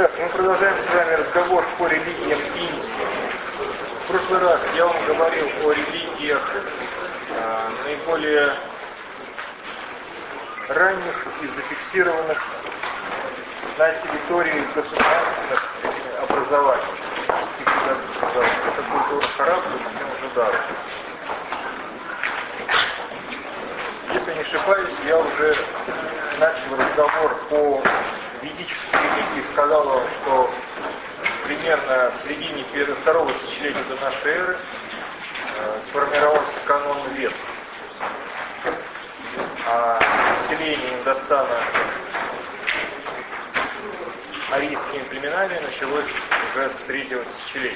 Итак, мы продолжаем с вами разговор по религиям Индии. В прошлый раз я вам говорил о религиях наиболее ранних и зафиксированных на территории государственных образований, это культура Хараппы и Мохенджо-Даро. Если не ошибаюсь, я уже начал разговор по ведической религии, сказал вам, что примерно в середине второго тысячелетия до нашей эры сформировался канон Вед. А население Индостана арийскими племенами началось уже с третьего тысячелетия.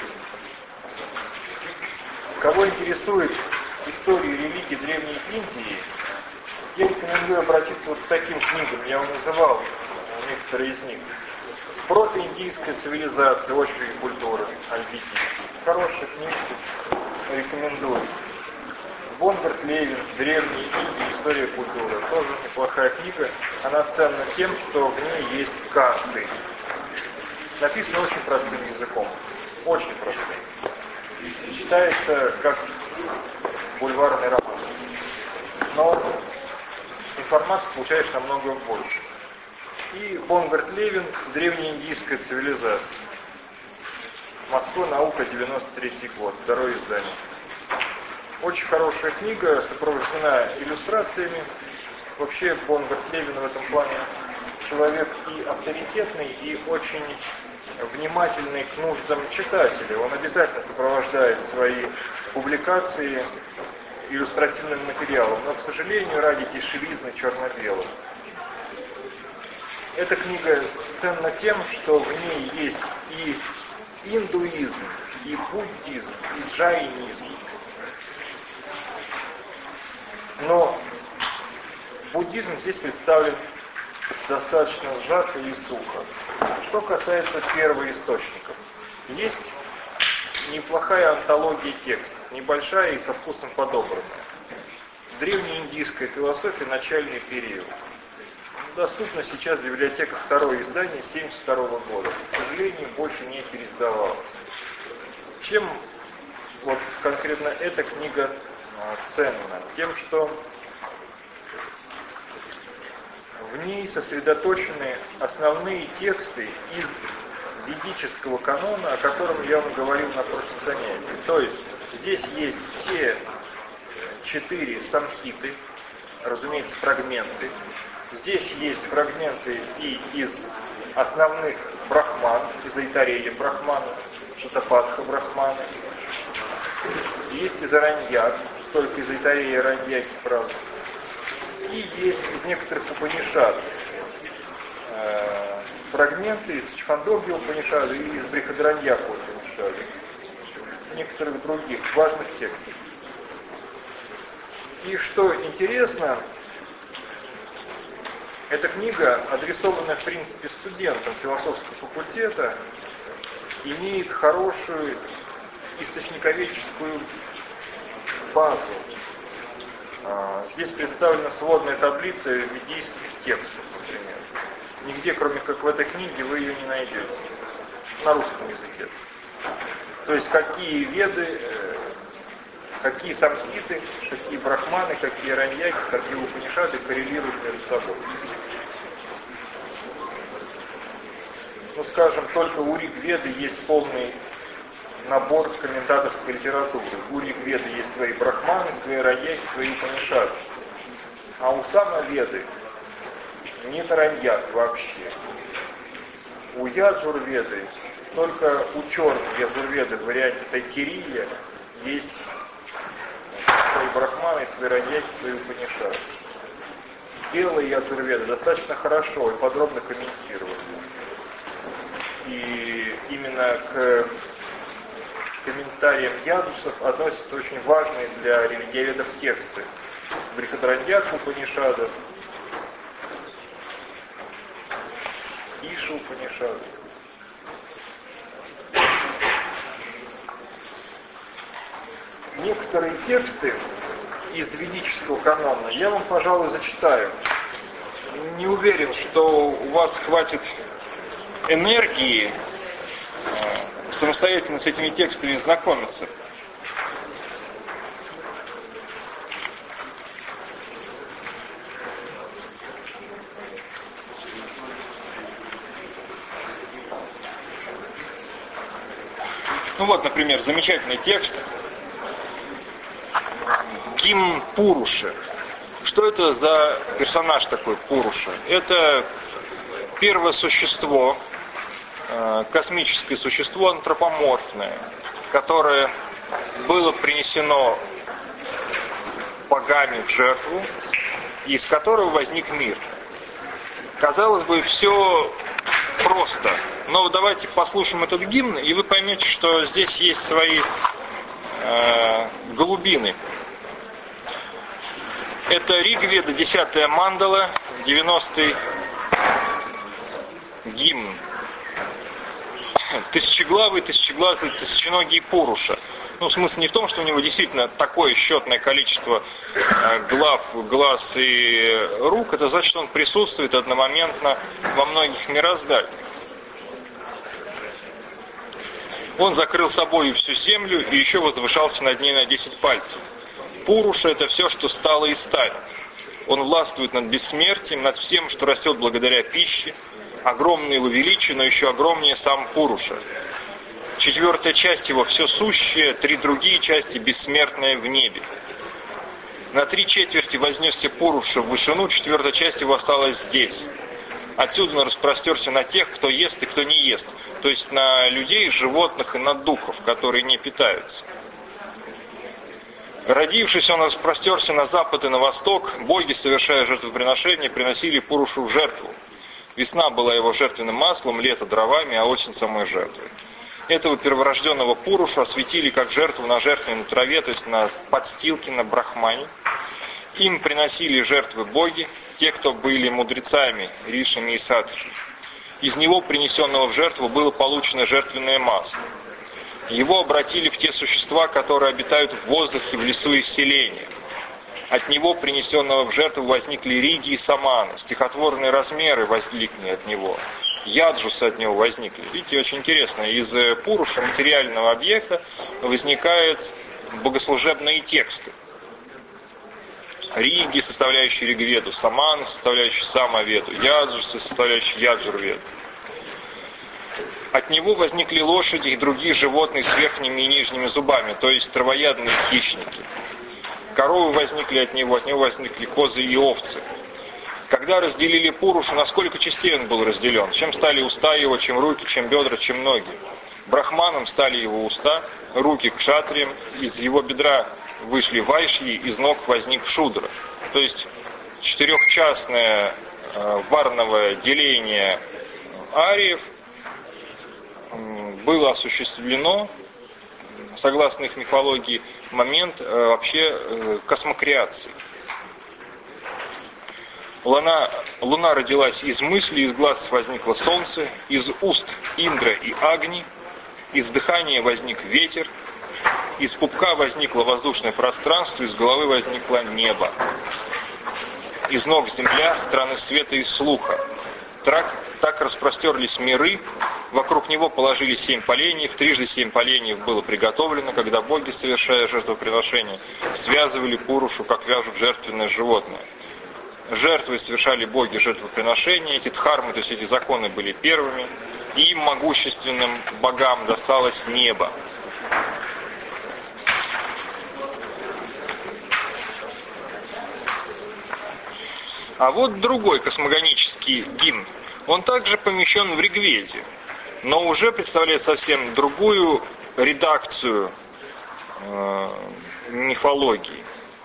Кого интересует история религии Древней Индии, я рекомендую обратиться вот к таким книгам. Я вам называл некоторые из них. Протоиндийская цивилизация, очерки культуры, Альбити. Хорошая книга, рекомендую. Бонгарт Левин, Древняя Индия, история культуры. Тоже неплохая книга. Она ценна тем, что в ней есть карты. Написано очень простым языком. Очень простым. Читается как бульварный роман. Но информации получаешь намного больше. И Бонгарт Левин, Древнеиндийская цивилизация. Москва, наука, 93 год, второе издание. Очень хорошая книга, сопровождена иллюстрациями. Вообще Бонгарт Левин в этом плане человек и авторитетный, и очень внимательный к нуждам читателя. Он обязательно сопровождает свои публикации иллюстративным материалом, но, к сожалению, ради дешевизны черно-белого. Эта книга ценна тем, что в ней есть и индуизм, и буддизм, и джайнизм. Но буддизм здесь представлен достаточно сжато и сухо. Что касается первоисточников, есть неплохая антология текстов, небольшая и со вкусом подобранная. Древнеиндийская философия, начальный период. Доступна сейчас библиотека второе издание 1972 года. К сожалению, больше не переиздавалась. Чем вот конкретно эта книга ценна? Тем, что в ней сосредоточены основные тексты из ведического канона, о котором я вам говорил на прошлом занятии. То есть здесь есть все 4 самхиты, разумеется, фрагменты. Здесь есть фрагменты и из основных брахман, из Айтарея брахмана, Шатапатха брахмана. Есть из Араньяк, только из Айтарея и Араньяки, правда. И есть из некоторых Упанишад фрагменты из Чхандогья Упанишада и из Брихадараньяка Упанишада. Некоторых других важных текстов. И что интересно, эта книга, адресованная в принципе студентам философского факультета, имеет хорошую источниковедческую базу. Здесь представлена сводная таблица ведических текстов, например. Нигде, кроме как в этой книге, вы ее не найдете. На русском языке. То есть какие веды, какие самхиты, какие брахманы, какие раньяки, какие упанишады коррелируют между собой. Ну, скажем, только у Ригведы есть полный набор комментаторской литературы. У Ригведы есть свои брахманы, свои раньяки, свои упанишады. А у Самаведы нет раньяк вообще. У Яджурведы, только у черной Яджурведы в варианте Тайкирия есть свои брахманы, свои раньяки, свои упанишады. Белые Яджурведы достаточно хорошо и подробно комментированы. И именно к комментариям ядусов относятся очень важные для религиоведов тексты. Брихадараньяка Упанишада, Иша Упанишада. Некоторые тексты из ведического канона я вам, пожалуй, зачитаю. Не уверен, что у вас хватит энергии самостоятельно с этими текстами знакомиться. Ну вот, например, замечательный текст. Гимн Пуруши. Что это за персонаж такой Пуруша? Это первое существо, космическое существо антропоморфное, которое было принесено богами в жертву, из которого возник мир. Казалось бы, все просто. Но давайте послушаем этот гимн, и вы поймете, что здесь есть свои глубины. Это Ригведа, 10-я мандала, 90-й гимн. Тысячеглавый, тысяченогий Пуруша. Ну, смысл не в том, что у него действительно такое счетное количество глаз и рук. Это значит, что он присутствует одномоментно во многих мирозданиях. Он закрыл собой всю землю и еще возвышался над ней на 10 пальцев. Пуруша — это все, что стало и станет. Он властвует над бессмертием, над всем, что растет благодаря пище. Огромное его величие, но еще огромнее сам Пуруша. 4-я часть его все сущее, 3 другие части бессмертное в небе. На 3/4 вознесся Пуруша в вышину, 4-я часть его осталась здесь. Отсюда он распростерся на тех, кто ест и кто не ест. То есть на людей, животных и на духов, которые не питаются. Родившись, он распростерся на запад и на восток. Боги, совершая жертвоприношения, приносили Пурушу в жертву. Весна была его жертвенным маслом, лето дровами, а осень самой жертвой. Этого перворожденного Пурушу осветили как жертву на жертвенной траве, то есть на подстилке, на брахмане. Им приносили жертвы боги, те, кто были мудрецами, ришами и садхи. Из него, принесенного в жертву, было получено жертвенное масло. Его обратили в те существа, которые обитают в воздухе, в лесу и в селениях. От него, принесенного в жертву, возникли риги и саманы, стихотворные размеры возникли от него, яджусы от него возникли. Видите, очень интересно, из Пуруша, материального объекта, возникают богослужебные тексты. Риги, составляющие Ригведу, саманы, составляющие Самаведу, яджусы, составляющие Яджурведу. От него возникли лошади и другие животные с верхними и нижними зубами, то есть травоядные хищники. Коровы возникли от него возникли козы и овцы. Когда разделили Пурушу, на сколько частей он был разделен? Чем стали уста его, чем руки, чем бедра, чем ноги? Брахманом стали его уста, руки кшатриям, из его бедра вышли вайшьи, из ног возник шудра. То есть 4-частное варновое деление ариев было осуществлено, согласно их мифологии, в момент вообще космокреации. Луна родилась из мысли, из глаз возникло солнце, из уст Индра и Агни, из дыхания возник ветер, из пупка возникло воздушное пространство, из головы возникло небо. Из ног земля, страны света и слуха. Так распростерлись миры, вокруг него положили 7 поленьев, 7 поленьев было приготовлено, когда боги, совершая жертвоприношение, связывали Пурушу, как вяжут жертвенное животное. Жертвы совершали боги жертвоприношения, эти дхармы, то есть эти законы были первыми, и им, могущественным богам, досталось небо. А вот другой космогонический гимн. Он также помещен в Ригведе, но уже представляет совсем другую редакцию мифологии.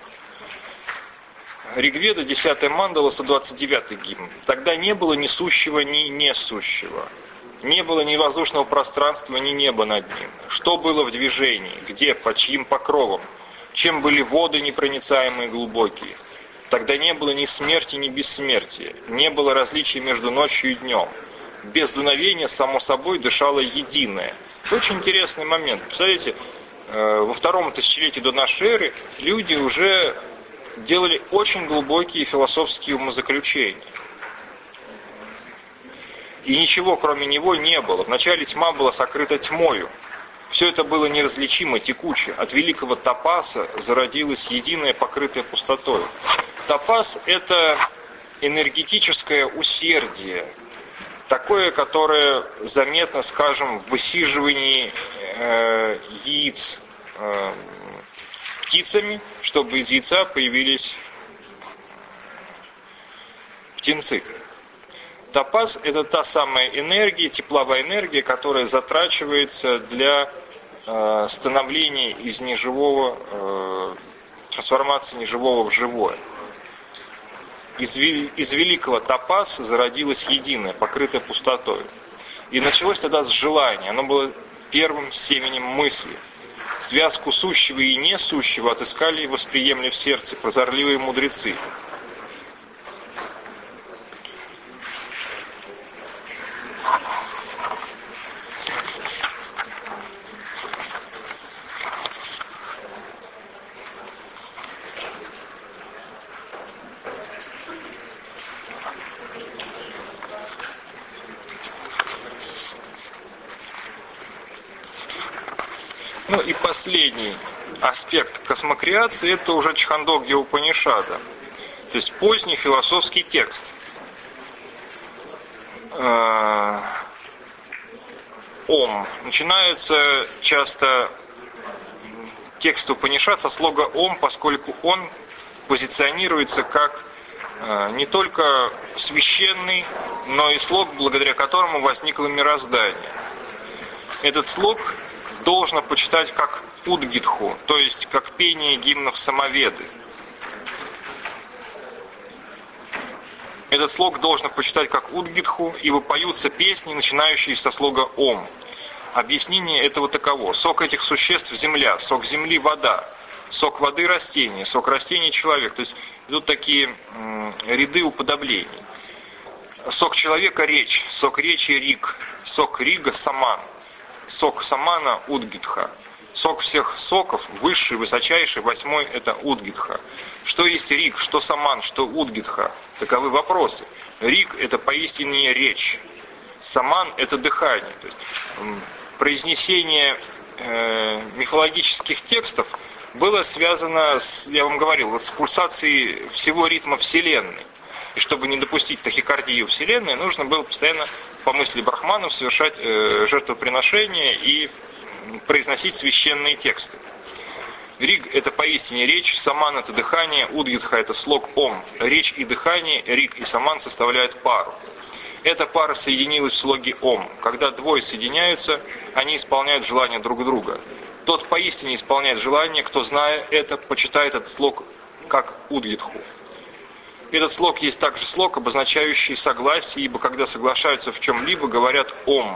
Ригведа, 10-я мандала, 129-й гимн. Тогда не было ни сущего, ни несущего. Не было ни воздушного пространства, ни неба над ним. Что было в движении? Где? Под чьим покровом? Чем были воды непроницаемые и глубокие? Тогда не было ни смерти, ни бессмертия. Не было различий между ночью и днем. Без дуновения, само собой, дышало единое. Очень интересный момент. Представляете, во 2-м тысячелетии до нашей эры люди уже делали очень глубокие философские умозаключения. И ничего кроме него не было. Вначале тьма была сокрыта тьмою. Все это было неразличимо, текуче. От великого топаса зародилось единое, покрытое пустотой. Топас – это энергетическое усердие, такое, которое заметно, скажем, в высиживании яиц птицами, чтобы из яйца появились птенцы. Топаз – это та самая энергия, тепловая энергия, которая затрачивается для становления из неживого, трансформации неживого в живое. Из великого топаза зародилось единое, покрытое пустотой. И началось тогда с желания. Оно было первым семенем мысли. Связку сущего и несущего отыскали и восприемли в сердце прозорливые мудрецы. Ну и последний аспект космокреации – это уже Чхандогья Упанишада, то есть поздний философский текст. Ом. Начинается часто текст Упанишад со слога Ом, поскольку он позиционируется как не только священный, но и слог, благодаря которому возникло мироздание. Этот слог должно почитать как Удгитху, то есть как пение гимнов самоведы. Этот слог должно почитать как Удгитху, ибо поются песни, начинающие со слога Ом. Объяснение этого таково. Сок этих существ – земля, сок земли – вода, сок воды – растение, сок растений – человек. То есть идут такие ряды уподоблений. Сок человека – речь, сок речи – риг, сок рига – саман. Сок самана – Удгитха. Сок всех соков, высший, высочайший, восьмой – это Удгитха. Что есть риг, что саман, что Удгитха? Таковы вопросы. Риг – это поистине речь. Саман – это дыхание. То есть, произнесение мифологических текстов было связано, я вам говорил, с пульсацией всего ритма Вселенной. И чтобы не допустить тахикардию Вселенной, нужно было постоянно, по мысли брахманов, совершать жертвоприношения и произносить священные тексты. Риг – это поистине речь, саман – это дыхание, Удгитха – это слог Ом. Речь и дыхание, риг и саман составляют пару. Эта пара соединилась в слоге Ом. Когда двое соединяются, они исполняют желание друг друга. Тот поистине исполняет желание, кто, зная это, почитает этот слог как Удгитху. Этот слог есть также слог, обозначающий согласие, ибо когда соглашаются в чем-либо, говорят «Ом».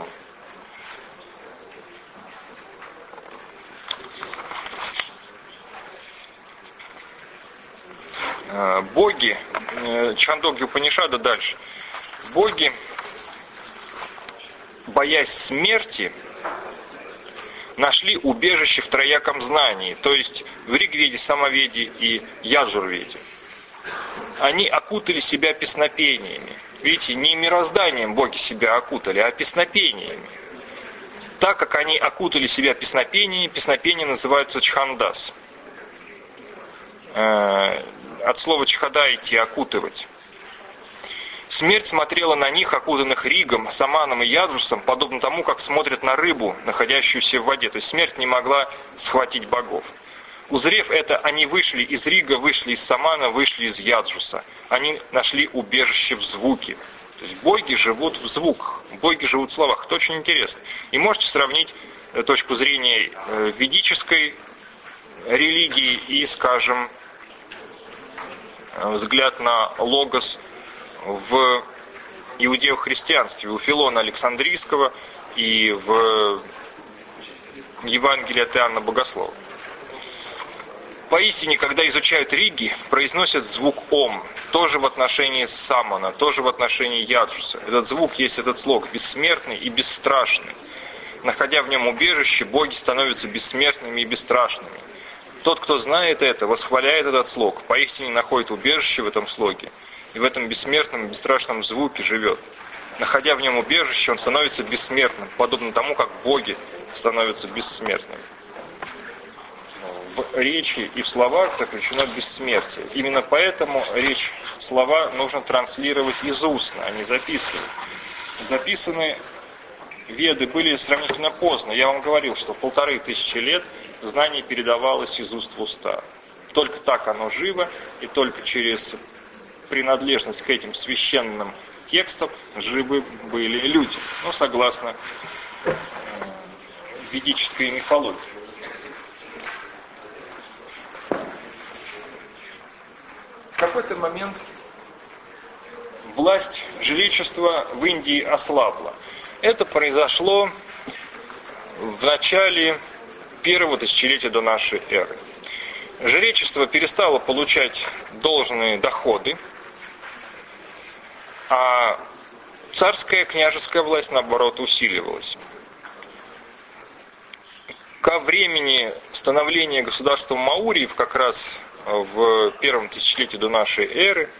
Боги, Чхандогья Упанишада дальше. Боги, боясь смерти, нашли убежище в трояком знании, то есть в Ригведе, Самоведе и Яджурведе. Они окутали себя песнопениями. Видите, не мирозданием боги себя окутали, а песнопениями. Так как они окутали себя песнопениями, песнопения называются чхандас. От слова чхадайти – окутывать. Смерть смотрела на них, окутанных ригом, саманом и яджусом, подобно тому, как смотрят на рыбу, находящуюся в воде. То есть смерть не могла схватить богов. Узрев это, они вышли из рига, вышли из самана, вышли из яджуса. Они нашли убежище в звуке. То есть боги живут в звуках, боги живут в словах. Это очень интересно. И можете сравнить точку зрения ведической религии и, скажем, взгляд на логос в иудео-христианстве, у Филона Александрийского и в Евангелии от Иоанна Богослова. Поистине, когда изучают риги, произносят звук Ом, тоже в отношении самана, тоже в отношении яджуса. Этот звук есть этот слог, бессмертный и бесстрашный. Находя в нем убежище, боги становятся бессмертными и бесстрашными. Тот, кто знает это, восхваляет этот слог, поистине находит убежище в этом слоге, и в этом бессмертном и бесстрашном звуке живет. находя в нем убежище, он становится бессмертным, подобно тому, как боги становятся бессмертными. В речи и в словах заключено бессмертие. Именно поэтому слова нужно транслировать из устно, а не записывать. Записанные Веды были сравнительно поздно. Я вам говорил, что 1500 лет знание передавалось из уст в уста. Только так оно живо, и только через принадлежность к этим священным текстам живы были люди. Согласно ведической мифологии. В какой-то момент власть жречества в Индии ослабла. Это произошло в начале первого тысячелетия до нашей эры. Жречество перестало получать должные доходы, а царская княжеская власть, наоборот, усиливалась. Ко времени становления государства Мауриев, как раз в первом тысячелетии до нашей эры,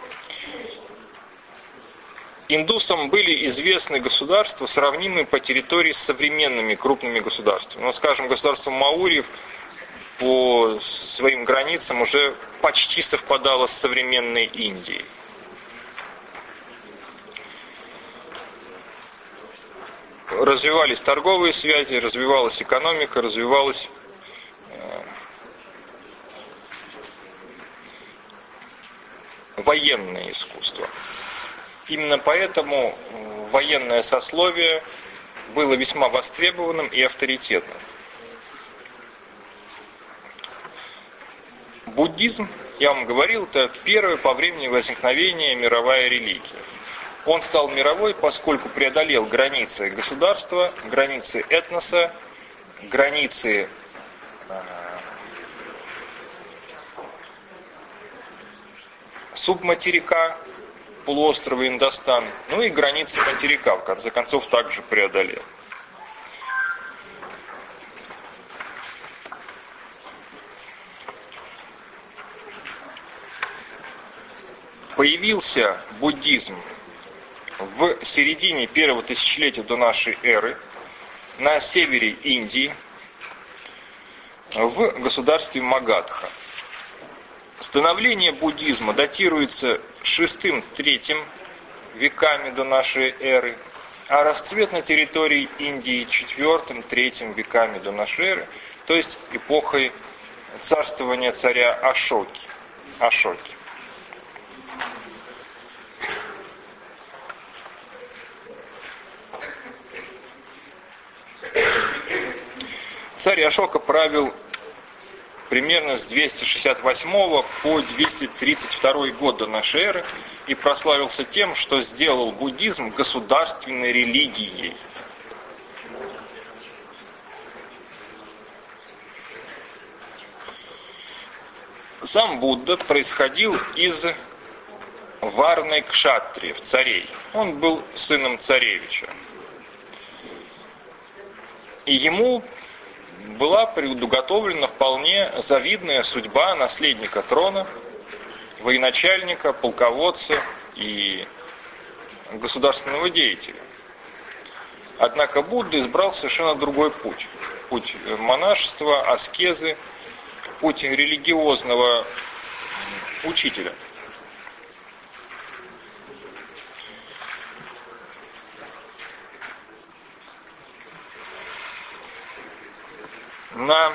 индусам были известны государства, сравнимые по территории с современными крупными государствами. Скажем, государство Мауриев по своим границам уже почти совпадало с современной Индией. Развивались торговые связи, развивалась экономика, развивалось военное искусство. Именно поэтому военное сословие было весьма востребованным и авторитетным. Буддизм, я вам говорил, это первая по времени возникновения мировая религия. Он стал мировой, поскольку преодолел границы государства, границы этноса, границы субматерика, полуострова Индостан, и границы материка, в конце концов, также преодолел. Появился буддизм в середине первого тысячелетия до нашей эры на севере Индии в государстве Магадха. Становление буддизма датируется VI-III веками до нашей эры, а расцвет на территории Индии IV-III веками до нашей эры, то есть эпохой царствования царя Ашоки. Царь Ашока правил примерно с 268 по 232 год до нашей эры и прославился тем, что сделал буддизм государственной религией. Сам Будда происходил из Варны кшатриев, царей. Он был сыном царевича. И ему была предуготовлена вполне завидная судьба наследника трона, военачальника, полководца и государственного деятеля. Однако Будда избрал совершенно другой путь. Путь монашества, аскезы, путь религиозного учителя. На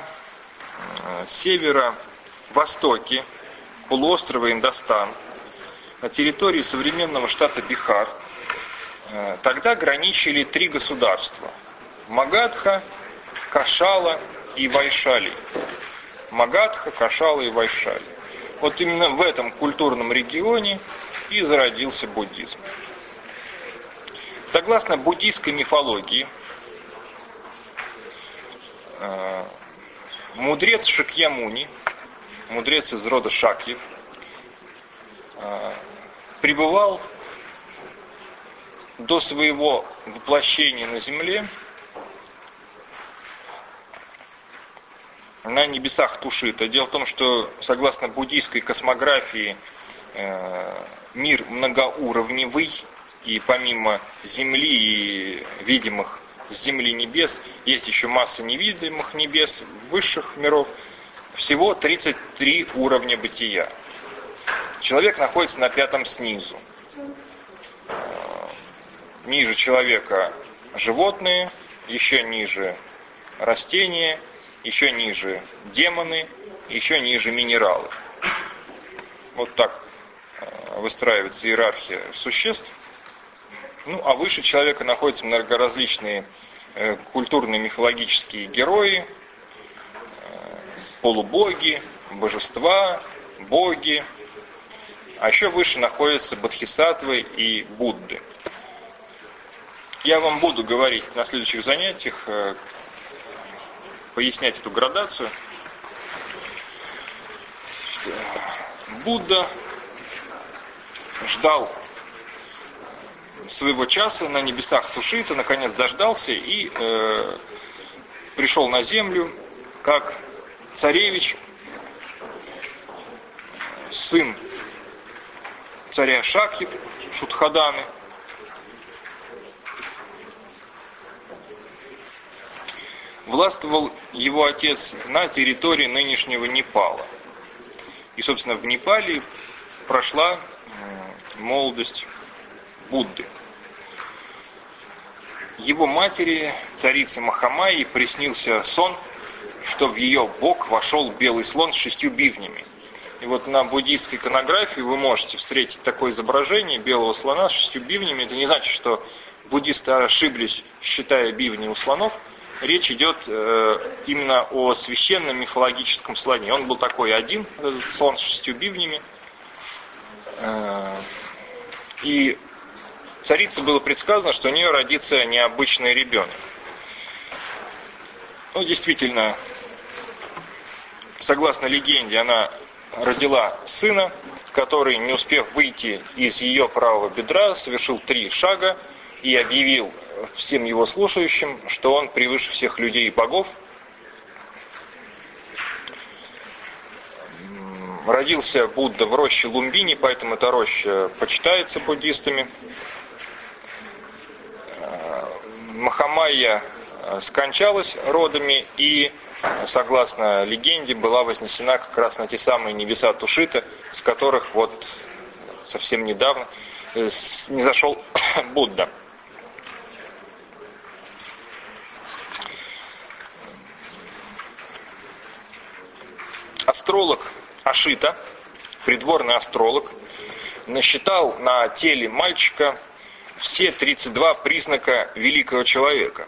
северо-востоке полуострова Индостан, на территории современного штата Бихар, тогда граничили три государства: Магадха, Кошала и Вайшали. Магадха, Кошала и Вайшали. Вот именно в этом культурном регионе и зародился буддизм. Согласно буддийской мифологии, мудрец Шакьямуни, мудрец из рода Шакьев, пребывал до своего воплощения на земле на небесах Тушита. Дело в том, что согласно буддийской космографии мир многоуровневый, и помимо Земли и видимых с Земли небес, есть еще масса невидимых небес, высших миров. Всего 33 уровня бытия. Человек находится на 5-м снизу. Ниже человека животные, еще ниже растения, еще ниже демоны, еще ниже минералы. Вот так выстраивается иерархия существ. Ну, а выше человека находятся многоразличные культурные мифологические герои, полубоги, божества, боги. А еще выше находятся бодхисаттвы и Будды. Я вам буду говорить на следующих занятиях, пояснять эту градацию. Будда ждал своего часа на небесах Тушита, наконец дождался и пришел на землю как царевич, сын царя Шакьи, Шудхаданы. Властвовал его отец на территории нынешнего Непала. И, собственно, в Непале прошла молодость Будды. Его матери, царице Махамайи, приснился сон, что в ее бок вошел белый слон с 6 бивнями. И вот на буддийской иконографии вы можете встретить такое изображение белого слона с 6 бивнями. Это не значит, что буддисты ошиблись, считая бивни у слонов. Речь идет именно о священном мифологическом слоне. Он был такой один, этот слон с 6 бивнями. И царице было предсказано, что у нее родится необычный ребенок. Ну, действительно, согласно легенде, она родила сына, который, не успев выйти из ее правого бедра, совершил 3 шага и объявил всем его слушающим, что он превыше всех людей и богов. Родился Будда в роще Лумбини, поэтому эта роща почитается буддистами. Махамайя скончалась родами и, согласно легенде, была вознесена как раз на те самые небеса Тушита, с которых вот совсем недавно низошел Будда. Астролог Ашита, придворный астролог, насчитал на теле мальчика все 32 признака великого человека.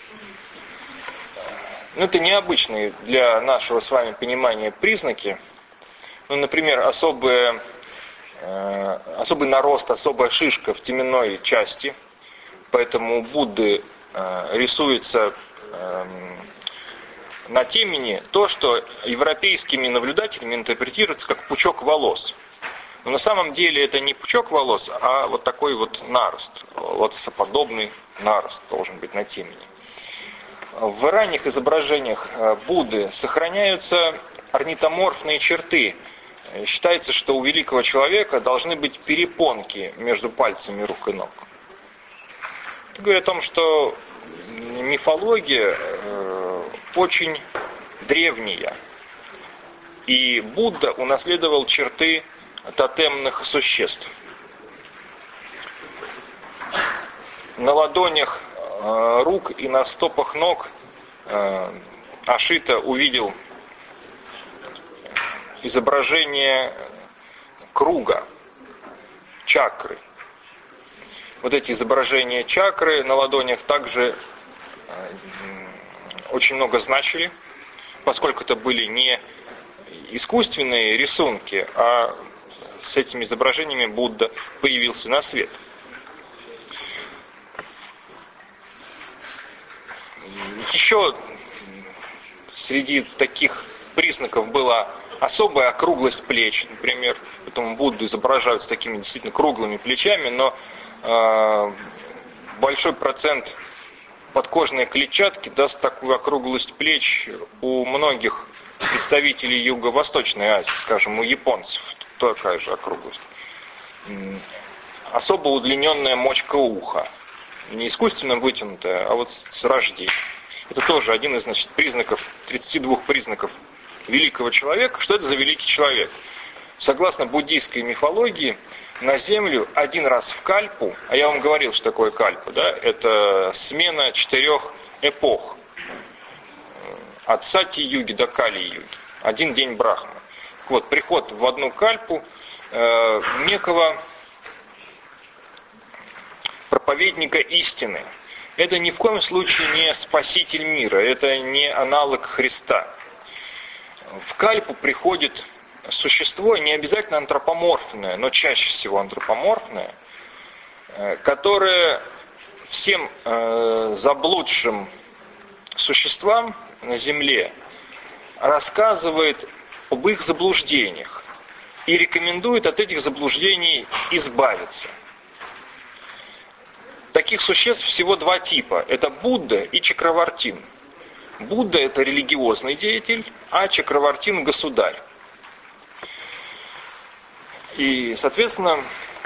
Ну, это необычные для нашего с вами понимания признаки. Ну, например, особый нарост, особая шишка в теменной части. Поэтому у Будды рисуется на темени то, что европейскими наблюдателями интерпретируется как пучок волос. Но на самом деле это не пучок волос, а вот такой вот нарост, лотосоподобный нарост должен быть на темени. В ранних изображениях Будды сохраняются орнитоморфные черты. Считается, что у великого человека должны быть перепонки между пальцами рук и ног. Это говорит о том, что мифология очень древняя. И Будда унаследовал черты тотемных существ. На ладонях рук и на стопах ног Ашита увидел изображение круга, чакры. Вот эти изображения чакры на ладонях также очень много значили, поскольку это были не искусственные рисунки, а с этими изображениями Будда появился на свет. Еще среди таких признаков была особая округлость плеч, например. Поэтому Будду изображают с такими действительно круглыми плечами, но большой процент подкожной клетчатки даст такую округлость плеч у многих представителей Юго-Восточной Азии, скажем, у японцев такая же округлость. особо удлиненная мочка уха. Не искусственно вытянутая, а вот с рождения. Это тоже один из, значит, признаков, 32 признаков великого человека. Что это за великий человек? Согласно буддийской мифологии, на Землю один раз в кальпу, а я вам говорил, что такое кальпа, да? Это смена 4 эпох. От сати-юги до кали-юги. Один день Брахмы. Вот, приход в одну кальпу некого проповедника истины. Это ни в коем случае не спаситель мира, это не аналог Христа. В кальпу приходит существо, не обязательно антропоморфное, но чаще всего антропоморфное, которое всем заблудшим существам на Земле рассказывает об их заблуждениях и рекомендует от этих заблуждений избавиться. Таких существ всего 2 типа. Это Будда и Чакравартин. Будда – это религиозный деятель, а Чакравартин – государь. И, соответственно,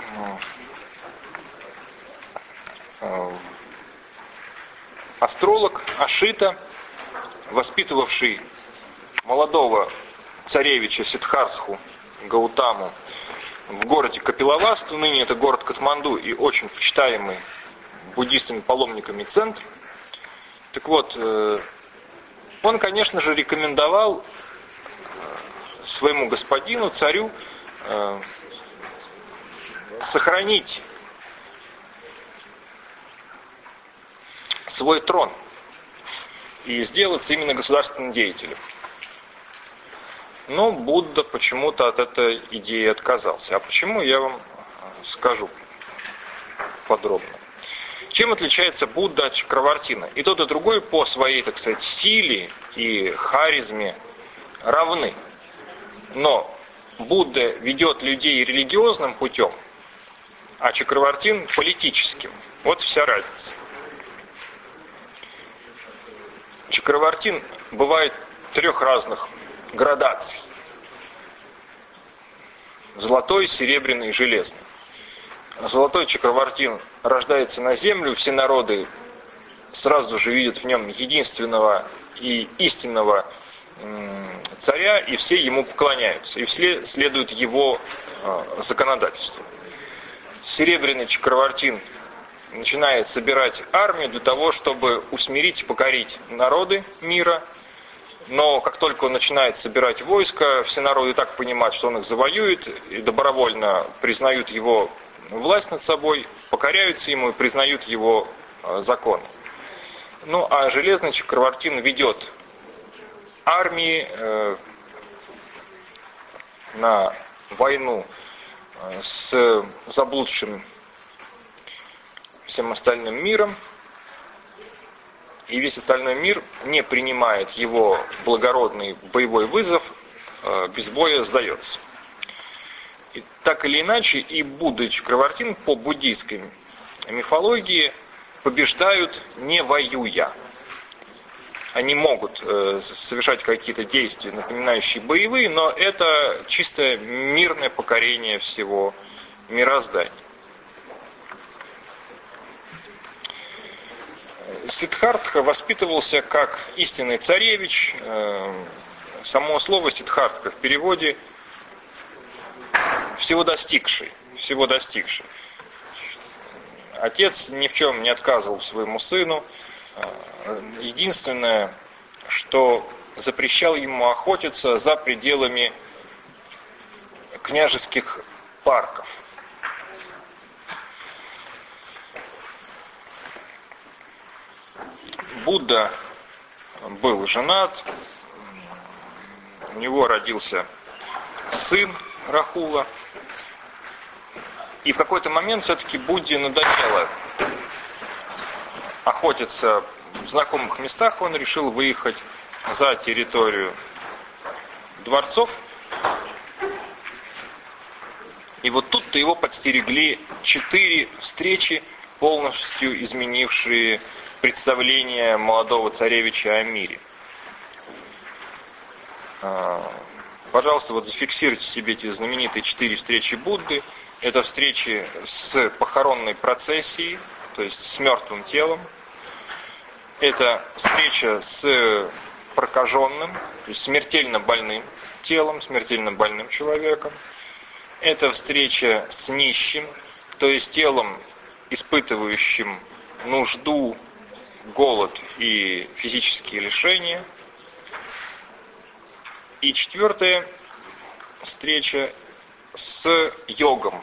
астролог Ашита, воспитывавший молодого царевича Сиддхартху Гаутаму в городе Капилавасту, ныне это город Катманду и очень почитаемый буддистами-паломниками центр. Так вот, он, конечно же, рекомендовал своему господину, царю, сохранить свой трон и сделаться именно государственным деятелем. Но Будда почему-то от этой идеи отказался. А почему, я вам скажу подробно. Чем отличается Будда от Чакравартина? И тот, и другой по своей, так сказать, силе и харизме равны. Но Будда ведет людей религиозным путем, а Чакравартин политическим. Вот вся разница. Чакравартин бывает 3 разных градаций. Золотой, серебряный и железный. Золотой Чакравартин рождается на землю, все народы сразу же видят в нем единственного и истинного царя, и все ему поклоняются, и все следуют его законодательству. Серебряный Чакравартин начинает собирать армию для того, чтобы усмирить и покорить народы мира, но как только он начинает собирать войско, все народы так понимают, что он их завоюет, и добровольно признают его власть над собой, покоряются ему и признают его законы. Ну, а железный Чакравартин ведет армии на войну с заблудшим всем остальным миром, и весь остальной мир не принимает его благородный боевой вызов, без боя сдается. И так или иначе, и Будда, и Чакравартин по буддийской мифологии побеждают не воюя. Они могут совершать какие-то действия, напоминающие боевые, но это чисто мирное покорение всего мироздания. Сиддхартха воспитывался как истинный царевич. Само слово Сиддхартха в переводе всего достигший. Отец ни в чем не отказывал своему сыну. Единственное, что запрещал ему охотиться за пределами княжеских парков. Будда был женат, у него родился сын Рахула, и в какой-то момент все-таки Будде надоело охотиться в знакомых местах, он решил выехать за территорию дворцов. И вот тут-то его подстерегли 4 встречи, полностью изменившие представление молодого царевича о мире. Пожалуйста, вот зафиксируйте себе эти знаменитые 4 встречи Будды. это встречи с похоронной процессией, то есть с мертвым телом. Это встреча с прокаженным, то есть смертельно больным телом, смертельно больным человеком. Это встреча с нищим, то есть телом, испытывающим нужду, голод и физические лишения. И четвертая встреча с йогом,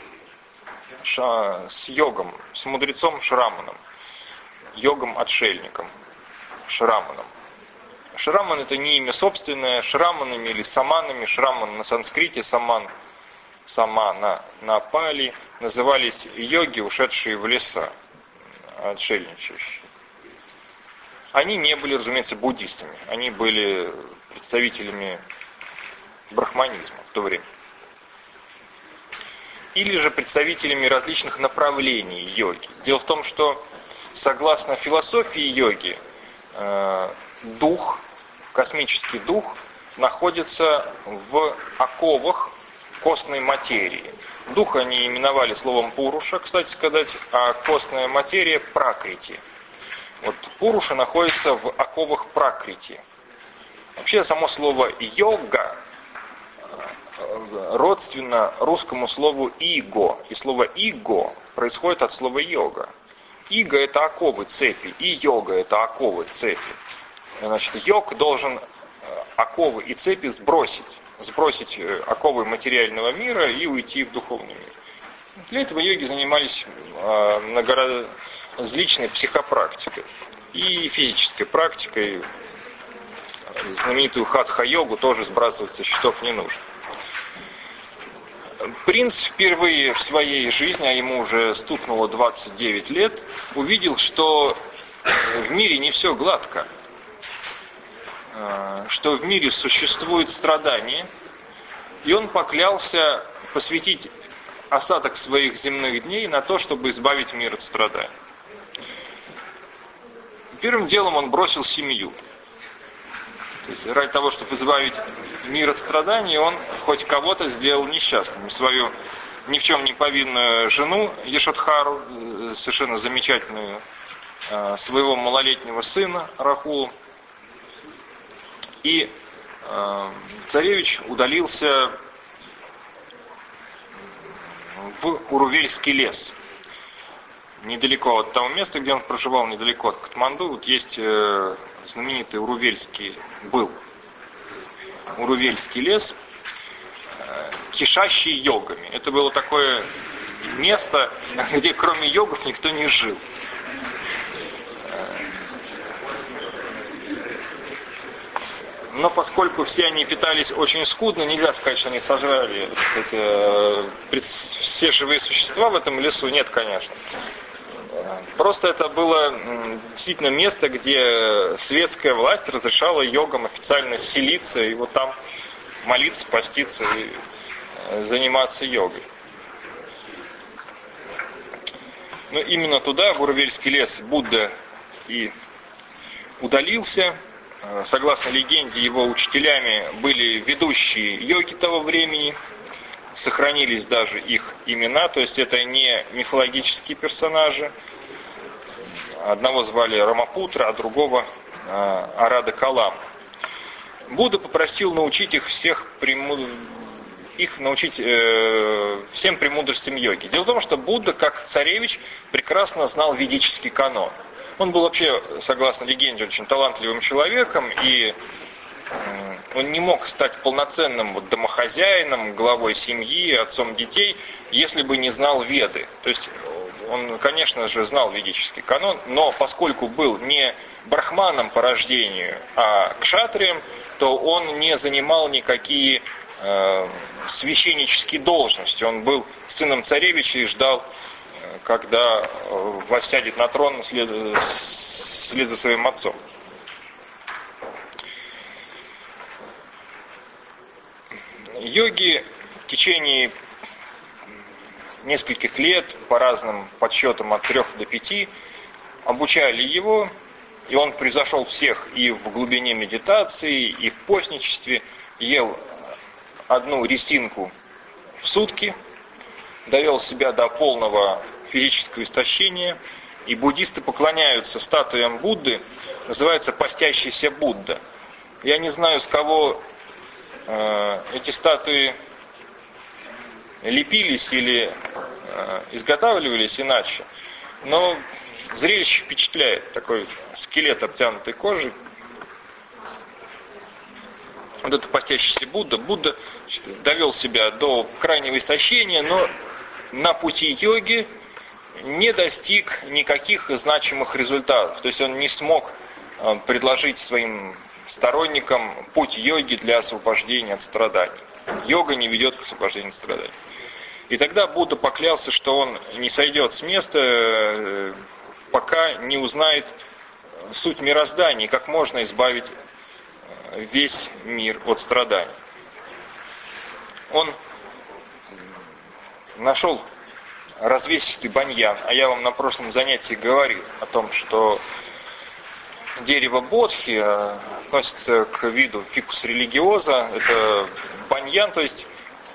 с мудрецом Шраманом, йогом-отшельником Шраманом. Шраман — это не имя собственное, шраманами или саманами, шраман на санскрите, самана на пали, назывались йоги, ушедшие в леса, отшельничающие. Они не были, разумеется, буддистами, они были представителями брахманизма в то время. Или же представителями различных направлений йоги. Дело в том, что согласно философии йоги, дух, космический дух, находится в оковах костной материи. Дух они именовали словом Пуруша, кстати сказать, а костная материя — Пракрити. Вот Пуруша находится в оковах Пракрити. Вообще само слово йога родственно русскому слову иго. И слово иго происходит от слова йога. Иго — это оковы цепи, и йога — это оковы цепи. Значит, йог должен оковы и цепи сбросить оковы материального мира и уйти в духовный мир. Для этого йоги занимались многоразличной психопрактикой и физической практикой. Знаменитую хатха-йогу тоже сбрасывать со счетов не нужно. Принц впервые в своей жизни, а ему уже стукнуло 29 лет, увидел, что в мире не все гладко, что в мире существует страдание, и он поклялся посвятить остаток своих земных дней на то, чтобы избавить мир от страданий. Первым делом он бросил семью. То есть ради того, чтобы избавить мир от страданий, он хоть кого-то сделал несчастным. Свою ни в чем не повинную жену Ешадхару, совершенно замечательную, своего малолетнего сына Рахулу. И царевич удалился в Урувельский лес. Недалеко от того места, где он проживал, недалеко от Катманду, вот есть знаменитый Урувельский лес, кишащий йогами. Это было такое место, где кроме йогов никто не жил. Но поскольку все они питались очень скудно, нельзя сказать, что они сожрали все живые существа в этом лесу. Нет, конечно. Просто это было действительно место, где светская власть разрешала йогам официально селиться и вот там молиться, поститься и заниматься йогой. Но именно туда, в Урувельский лес, Будда и удалился. Согласно легенде, его учителями были ведущие йоги того времени. Сохранились даже их имена, то есть это не мифологические персонажи. Одного звали Рамапутра, а другого Арада Калам. Будда попросил научить всем премудростям йоги. Дело в том, что Будда, как царевич, прекрасно знал ведический канон. Он был вообще, согласно легенде, очень талантливым человеком, и он не мог стать полноценным домохозяином, главой семьи, отцом детей, если бы не знал Веды. То есть он, конечно же, знал ведический канон, но поскольку был не брахманом по рождению, а кшатрием, то он не занимал никакие священнические должности. Он был сыном царевича и ждал, когда воссядет на трон вслед за своим отцом. Йоги в течение нескольких лет, по разным подсчетам от 3 до 5, обучали его, и он превзошел всех и в глубине медитации, и в постничестве, ел одну рисинку в сутки, довел себя до полного физического истощения, и буддисты поклоняются статуям Будды, называется постящийся Будда. Я не знаю, с кого эти статуи лепились или изготавливались иначе, но зрелище впечатляет. Такой скелет, обтянутый кожей. Вот это постящийся Будда. Будда довел себя до крайнего истощения, но на пути йоги не достиг никаких значимых результатов. То есть он не смог предложить своим сторонникам путь йоги для освобождения от страданий. Йога не ведет к освобождению от страданий. И тогда Будда поклялся, что он не сойдет с места, пока не узнает суть мироздания, как можно избавить весь мир от страданий. Он нашел развесистый баньян, а я вам на прошлом занятии говорил о том, что дерево бодхи относится к виду фикус религиоза. Это баньян, то есть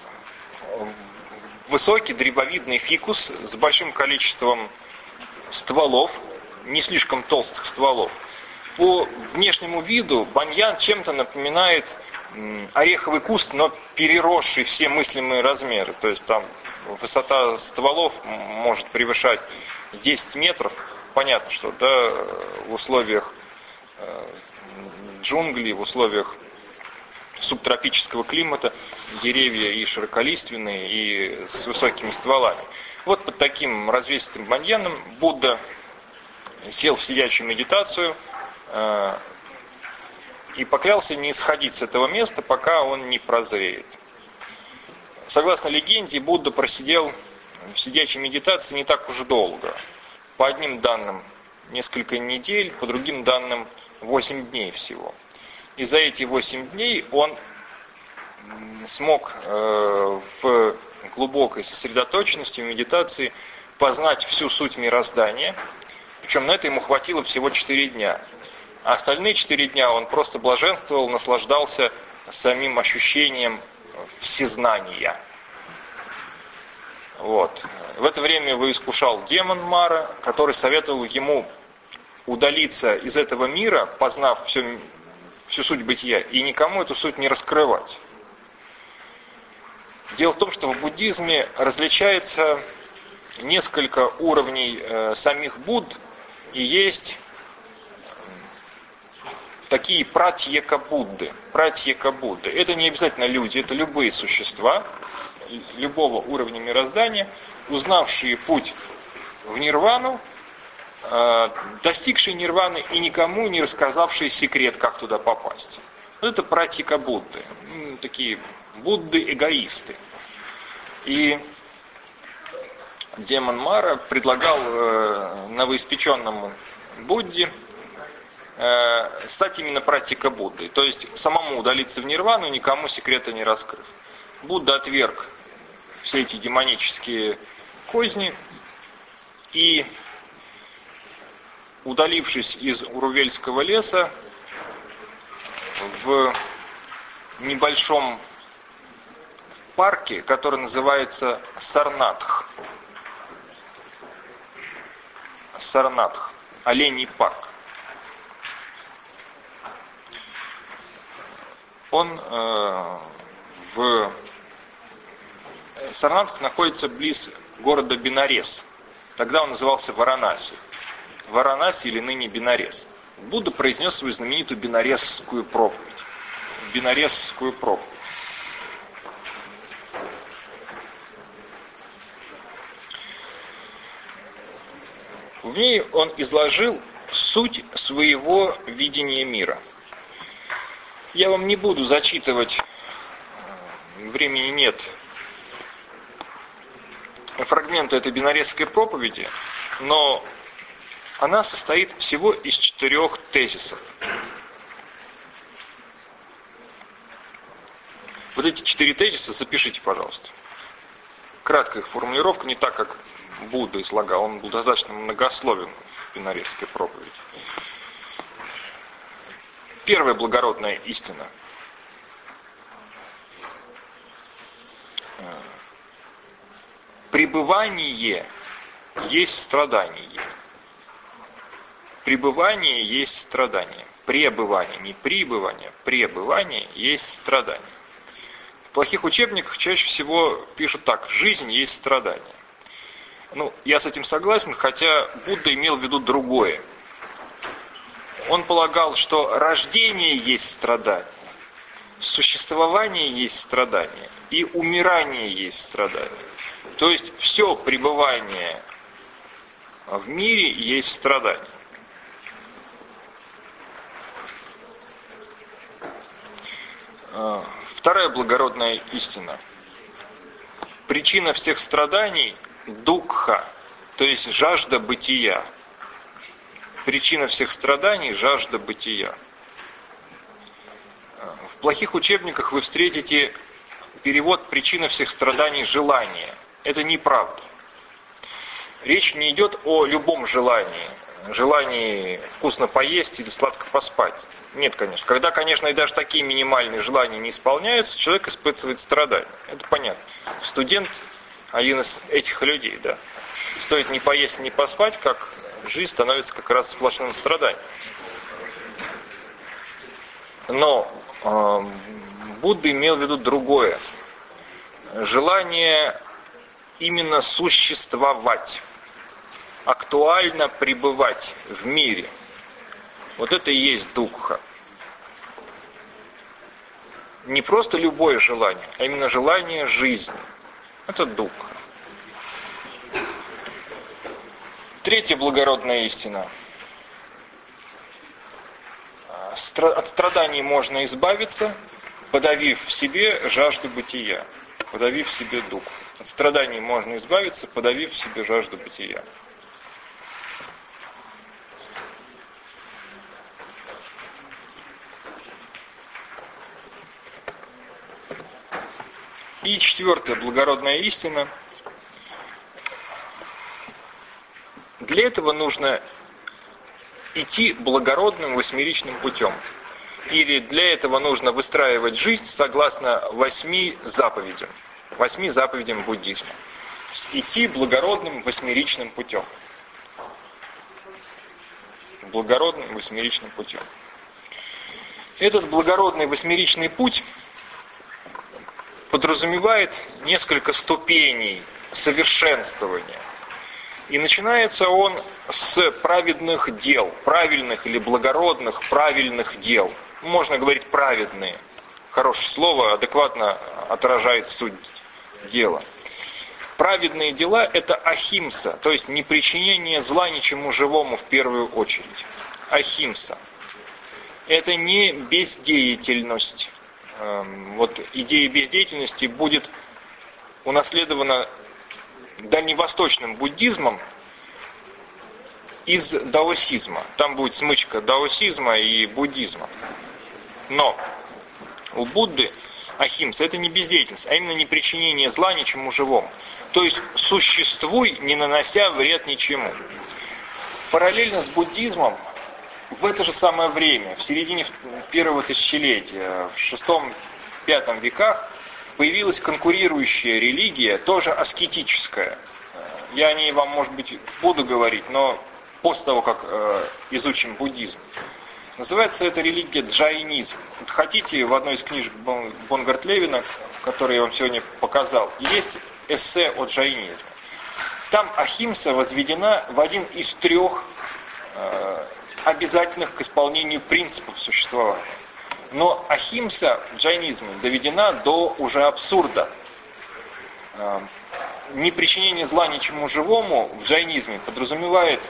высокий древовидный фикус с большим количеством стволов, не слишком толстых стволов. По внешнему виду баньян чем-то напоминает ореховый куст, но переросший все мыслимые размеры. То есть там высота стволов может превышать 10 метров. Понятно, что в условиях джунглей, в условиях субтропического климата деревья и широколиственные, и с высокими стволами. Вот под таким развесистым баньяном Будда сел в сидячую медитацию и поклялся не сходить с этого места, пока он не прозреет. Согласно легенде, Будда просидел в сидячей медитации не так уж долго. По одним данным несколько недель, по другим данным 8 дней всего. И за эти 8 дней он смог в глубокой сосредоточенности, в медитации познать всю суть мироздания. Причем на это ему хватило всего 4 дня. А остальные 4 дня он просто блаженствовал, наслаждался самим ощущением всезнания. Вот. В это время его искушал демон Мара, который советовал ему удалиться из этого мира, познав всю суть бытия, и никому эту суть не раскрывать. Дело в том, что в буддизме различается несколько уровней самих Будд, и есть такие пратьека-будды. Пратьека-будды. Это не обязательно люди, это любые существа любого уровня мироздания, узнавшие путь в нирвану, достигшие нирваны и никому не рассказавшие секрет, как туда попасть. Вот это пратьека-будды. Такие Будды-эгоисты. И демон Мара предлагал новоиспеченному Будде стать именно пратьека-буддой. То есть самому удалиться в нирвану, никому секрета не раскрыв. Будда отверг все эти демонические козни и, удалившись из Урувельского леса, в небольшом парке, который называется Сарнатх. Сарнатх. Оленей парк. Он в Сарнатх находится близ города Бенарес. Тогда он назывался Варанаси. Варанаси или ныне Бенарес. Будда произнес свою знаменитую бенаресскую проповедь. Бенаресскую проповедь. В ней он изложил суть своего видения мира. Я вам не буду зачитывать, времени нет, фрагменты этой бенаресской проповеди, но она состоит всего из 4 тезисов. Вот эти 4 тезиса запишите, пожалуйста. Краткая их формулировка, не так, как Будда излагал. Он был достаточно многословен в бенаресской проповеди. Первая благородная истина. Пребывание есть страдание. Пребывание есть страдание. Пребывание, не пребывание, пребывание есть страдание. В плохих учебниках чаще всего пишут так: жизнь есть страдание. Я с этим согласен, хотя Будда имел в виду другое. Он полагал, что рождение есть страдание, существование есть страдание и умирание есть страдание. То есть все пребывание в мире есть страдание. Вторая благородная истина. Причина всех страданий – дукха, то есть жажда бытия. Причина всех страданий – жажда бытия. В плохих учебниках вы встретите перевод «причина всех страданий – желание». Это неправда. Речь не идет о любом желании. Желании вкусно поесть или сладко поспать. Нет, конечно. Когда, конечно, и даже такие минимальные желания не исполняются, человек испытывает страдания. Это понятно. Студент один из этих людей, да. Стоит не поесть, не поспать, как жизнь становится как раз сплошным страданием. Но Будда имел в виду другое. Желание именно существовать, актуально пребывать в мире. Вот это и есть дукха. Не просто любое желание, а именно желание жизни. Это дукха. Третья благородная истина. От страданий можно избавиться, подавив в себе жажду бытия, подавив в себе дукху. От страданий можно избавиться, подавив в себе жажду бытия. И четвертая благородная истина. Для этого нужно идти благородным восьмеричным путем. Или для этого нужно выстраивать жизнь согласно 8 заповедям. 8 заповедям буддизма. Идти благородным восьмеричным путем. Благородным восьмеричным путем. Этот благородный восьмеричный путь подразумевает несколько ступеней совершенствования. И начинается он с праведных дел, правильных или благородных правильных дел. Можно говорить праведные. Хорошее слово, адекватно отражает суть дела. Праведные дела – это ахимса, то есть непричинение зла ничему живому в первую очередь. Ахимса. Это не бездеятельность. Вот идея бездеятельности будет унаследована дальневосточным буддизмом из даосизма. Там будет смычка даосизма и буддизма. Но у Будды ахимса это не бездеятельность, а именно не причинение зла ничему живому. То есть существуй, не нанося вред ничему. Параллельно с буддизмом в это же самое время, в середине первого тысячелетия, в VI-V веках, появилась конкурирующая религия, тоже аскетическая. Я о ней вам, может быть, буду говорить, но после того, как изучим буддизм. Называется эта религия джайнизм. Вот хотите, в одной из книжек Бонгарт-Левина, которую я вам сегодня показал, есть эссе о джайнизме. Там ахимса возведена в один из 3 обязательных к исполнению принципов существования. Но ахимса в джайнизме доведена до уже абсурда. Непричинение зла ничему живому в джайнизме подразумевает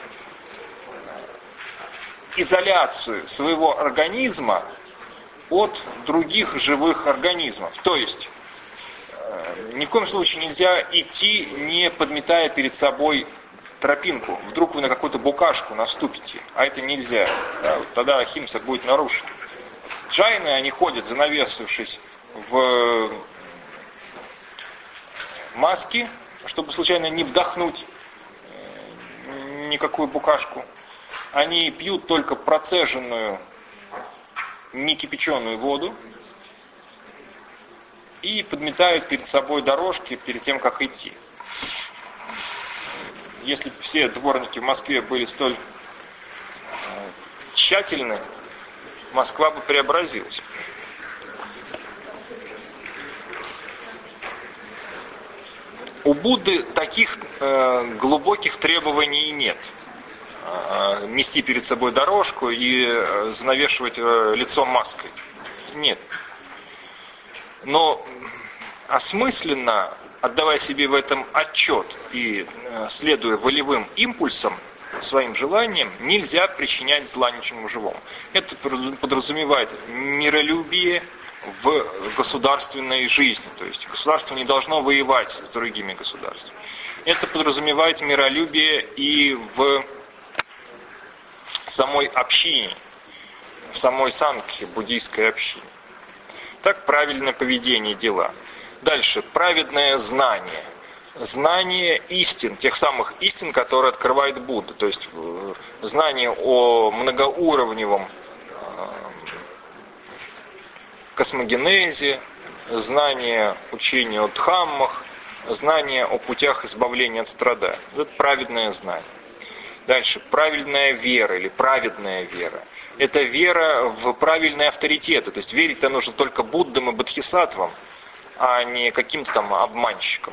изоляцию своего организма от других живых организмов. То есть ни в коем случае нельзя идти, не подметая перед собой тропинку. Вдруг вы на какую-то букашку наступите, а это нельзя. Да, вот тогда ахимса будет нарушена. Джайны, они ходят, занавесившись в маске, чтобы случайно не вдохнуть никакую букашку. Они пьют только процеженную, не кипяченую воду и подметают перед собой дорожки перед тем, как идти. если бы все дворники в Москве были столь тщательны, Москва бы преобразилась. У Будды таких глубоких требований нет. Нести перед собой дорожку и занавешивать лицо маской. Нет. Но осмысленно, отдавая себе в этом отчет и следуя волевым импульсам, своим желаниям, нельзя причинять зла ничему живому. Это подразумевает миролюбие в государственной жизни. То есть государство не должно воевать с другими государствами. Это подразумевает миролюбие и в самой общине, в самой сангхе, буддийской общине. Так правильное поведение, дела. Дальше, праведное знание. Знание истин, тех самых истин, которые открывает Будда. То есть знание о многоуровневом космогенезе, знание учения о дхаммах, знание о путях избавления от страданий. Это праведное знание. Дальше, правильная вера или праведная вера. Это вера в правильные авторитеты. То есть верить-то нужно только Буддам и Бодхисаттвам, а не каким-то там обманщикам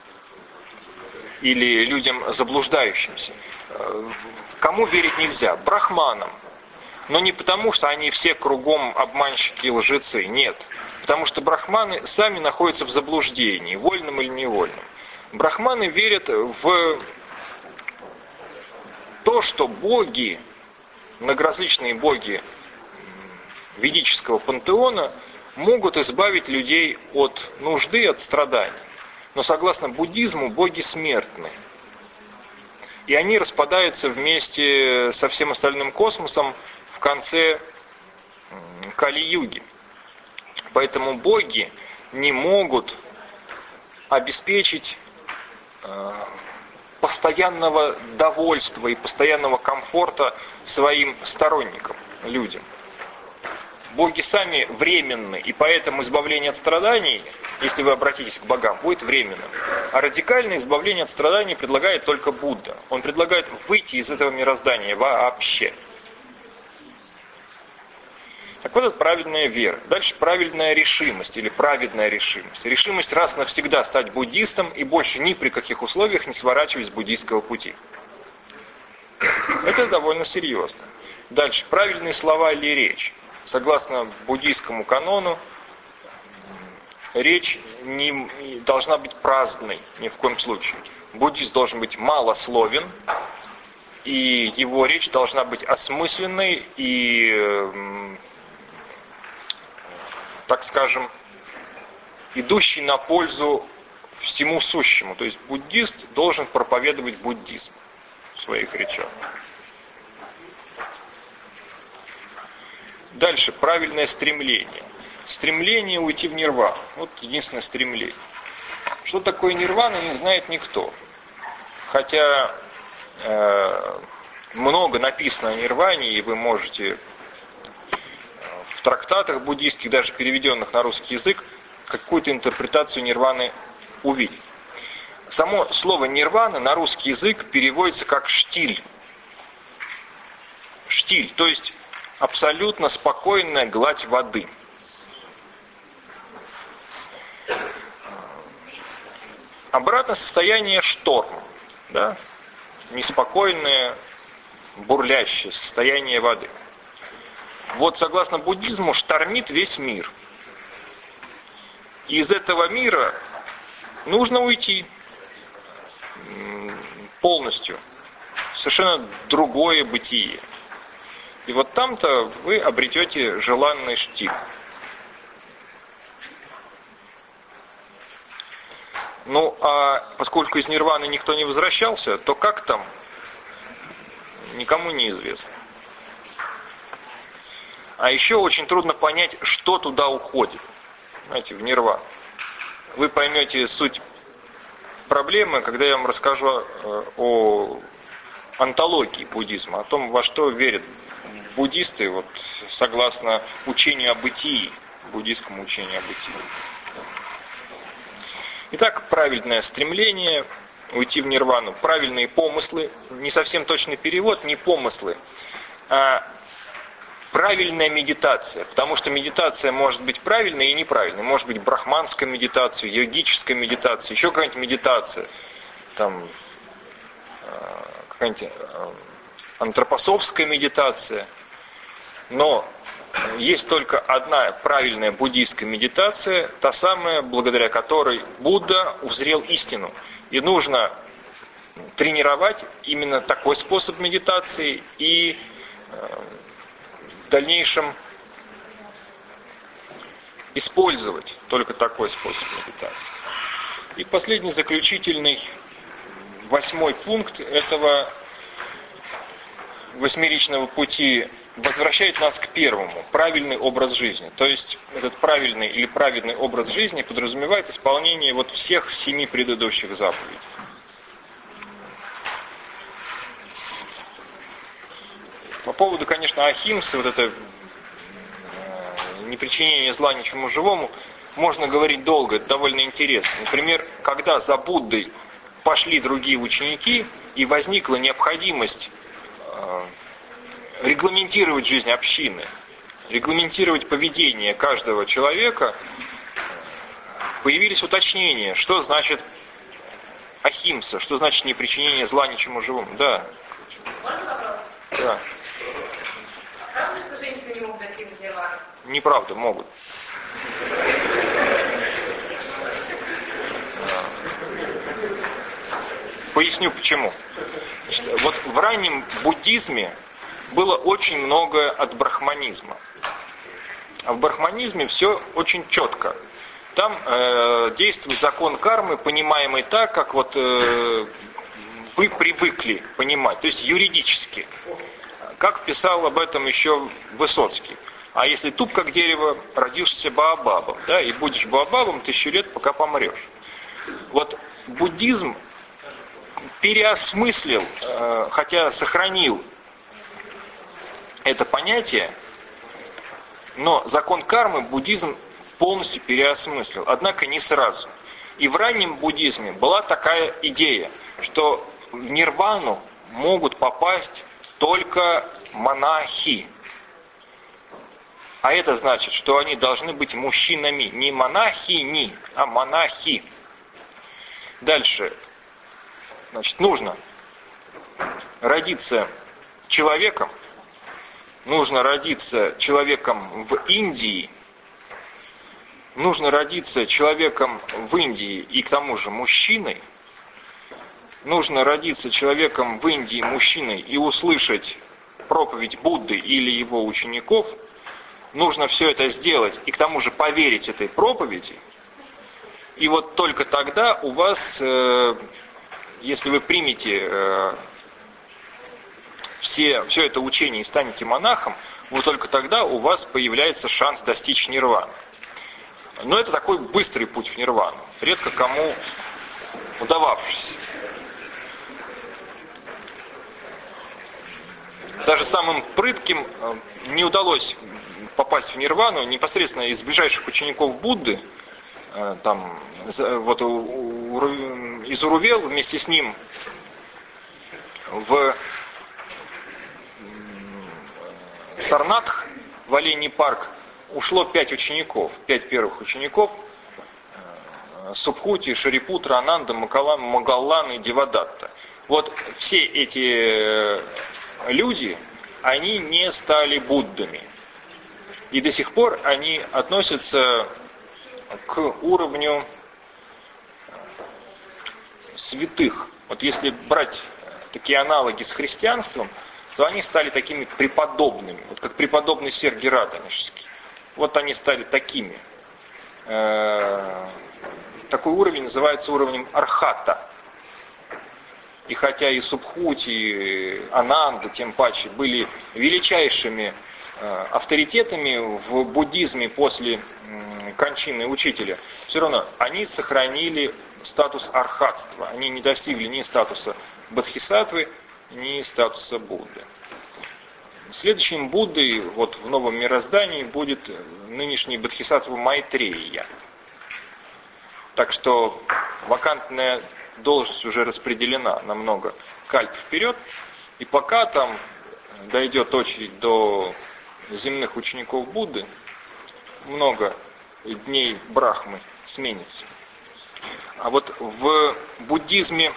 или людям заблуждающимся. Кому верить нельзя? Брахманам. Но не потому, что они все кругом обманщики и лжецы. Нет. Потому что брахманы сами находятся в заблуждении, вольном или невольном. Брахманы верят в то, что боги, многоразличные боги ведического пантеона могут избавить людей от нужды, от страданий. Но согласно буддизму, боги смертны. И они распадаются вместе со всем остальным космосом в конце Кали-юги. Поэтому боги не могут обеспечить постоянного довольства и постоянного комфорта своим сторонникам, людям. Боги сами временны, и поэтому избавление от страданий, если вы обратитесь к богам, будет временным. А радикальное избавление от страданий предлагает только Будда. Он предлагает выйти из этого мироздания вообще. Так вот, это правильная вера. Дальше правильная решимость или праведная решимость. Решимость раз навсегда стать буддистом и больше ни при каких условиях не сворачивать с буддийского пути. Это довольно серьезно. Дальше, правильные слова или речь. Согласно буддийскому канону, речь не должна быть праздной ни в коем случае. Буддист должен быть малословен, и его речь должна быть осмысленной и, так скажем, идущей на пользу всему сущему. То есть буддист должен проповедовать буддизм в своих речах. Дальше, правильное стремление. Стремление уйти в нирвану. Вот единственное стремление. Что такое нирвана, не знает никто. Хотя много написано о нирване, и вы можете в трактатах буддийских, даже переведенных на русский язык, какую-то интерпретацию нирваны увидеть. Само слово нирвана на русский язык переводится как штиль. Штиль, то есть абсолютно спокойная гладь воды. Обратное состояние шторм, да? Неспокойное, бурлящее состояние воды. Вот согласно буддизму штормит весь мир. И из этого мира нужно уйти полностью. Совершенно другое бытие. И вот там-то вы обретете желанный штиль. Ну, а поскольку из нирваны никто не возвращался, то как там, никому не известно. А еще очень трудно понять, что туда уходит, знаете, в нирвану. Вы поймете суть проблемы, когда я вам расскажу о онтологии буддизма, о том, во что верят буддисты, вот, согласно учению о бытии, буддийскому учению о бытии. Итак, правильное стремление, уйти в нирвану. Правильные помыслы, не совсем точный перевод, не помыслы, а правильная медитация. Потому что медитация может быть правильной и неправильной. Может быть брахманская медитация, йогическая медитация, еще какая-нибудь медитация, там, какая-нибудь антропософская медитация. Но есть только одна правильная буддийская медитация, та самая, благодаря которой Будда узрел истину. И нужно тренировать именно такой способ медитации и в дальнейшем использовать только такой способ медитации. И последний, заключительный, 8-й пункт этого 8-ричного пути возвращает нас к первому, правильный образ жизни. То есть этот правильный или праведный образ жизни подразумевает исполнение вот всех 7 предыдущих заповедей. По поводу, конечно, ахимсы, вот это непричинение зла ничему живому, можно говорить долго, это довольно интересно. Например, когда за Буддой пошли другие ученики, и возникла необходимость регламентировать жизнь общины, регламентировать поведение каждого человека, появились уточнения, что значит ахимса, что значит непричинение зла ничему живому. Да. Можно вопрос? Да. Правда, что женщины не могут достигнуть нирваны? Неправда, могут. Поясню почему. Значит, вот в раннем буддизме было очень много от брахманизма. А в брахманизме все очень четко. Там действует закон кармы, понимаемый так, как вот вы привыкли понимать, то есть юридически. Как писал об этом еще Высоцкий. А если туп как дерево, родишься баобабом, да, и будешь баобабом 1000 лет, пока помрешь. Вот буддизм переосмыслил, хотя сохранил это понятие, но закон кармы буддизм полностью переосмыслил, однако не сразу. И в раннем буддизме была такая идея, что в нирвану могут попасть только монахи. А это значит, что они должны быть мужчинами, не монахини, а монахи. Дальше, значит, нужно родиться человеком, нужно родиться человеком в Индии, нужно родиться человеком в Индии и к тому же мужчиной, нужно родиться человеком в Индии мужчиной и услышать проповедь Будды или его учеников, нужно все это сделать и к тому же поверить этой проповеди, и вот только тогда у вас, если вы примете все это учение и станете монахом, вот только тогда у вас появляется шанс достичь нирваны. Но это такой быстрый путь в нирвану, редко кому удававшийся. Даже самым прытким не удалось попасть в нирвану непосредственно из ближайших учеников Будды. Там, вот из Урувел вместе с ним в Сарнатх, в Оленей парк, ушло 5 учеников, 5 первых учеников: Субхути, Шарипутра, Ананда, Магаллан и Девадатта. Вот все эти люди, они не стали Буддами. И до сих пор они относятся к уровню святых. Вот если брать такие аналоги с христианством, то они стали такими преподобными, вот как преподобный Сергий Радонежский. Вот они стали такими. Такой уровень называется уровнем архата. И хотя и Субхути, и Ананда, тем паче, были величайшими авторитетами в буддизме после кончины учителя, все равно они сохранили статус архатства. Они не достигли ни статуса бодхисаттвы, ни статуса Будды. Следующим Буддой вот в новом мироздании будет нынешний бодхисаттва Майтрея. Так что вакантное должность уже распределена на много кальп вперед, и пока там дойдет очередь до земных учеников Будды, много дней Брахмы сменится. А вот в буддизме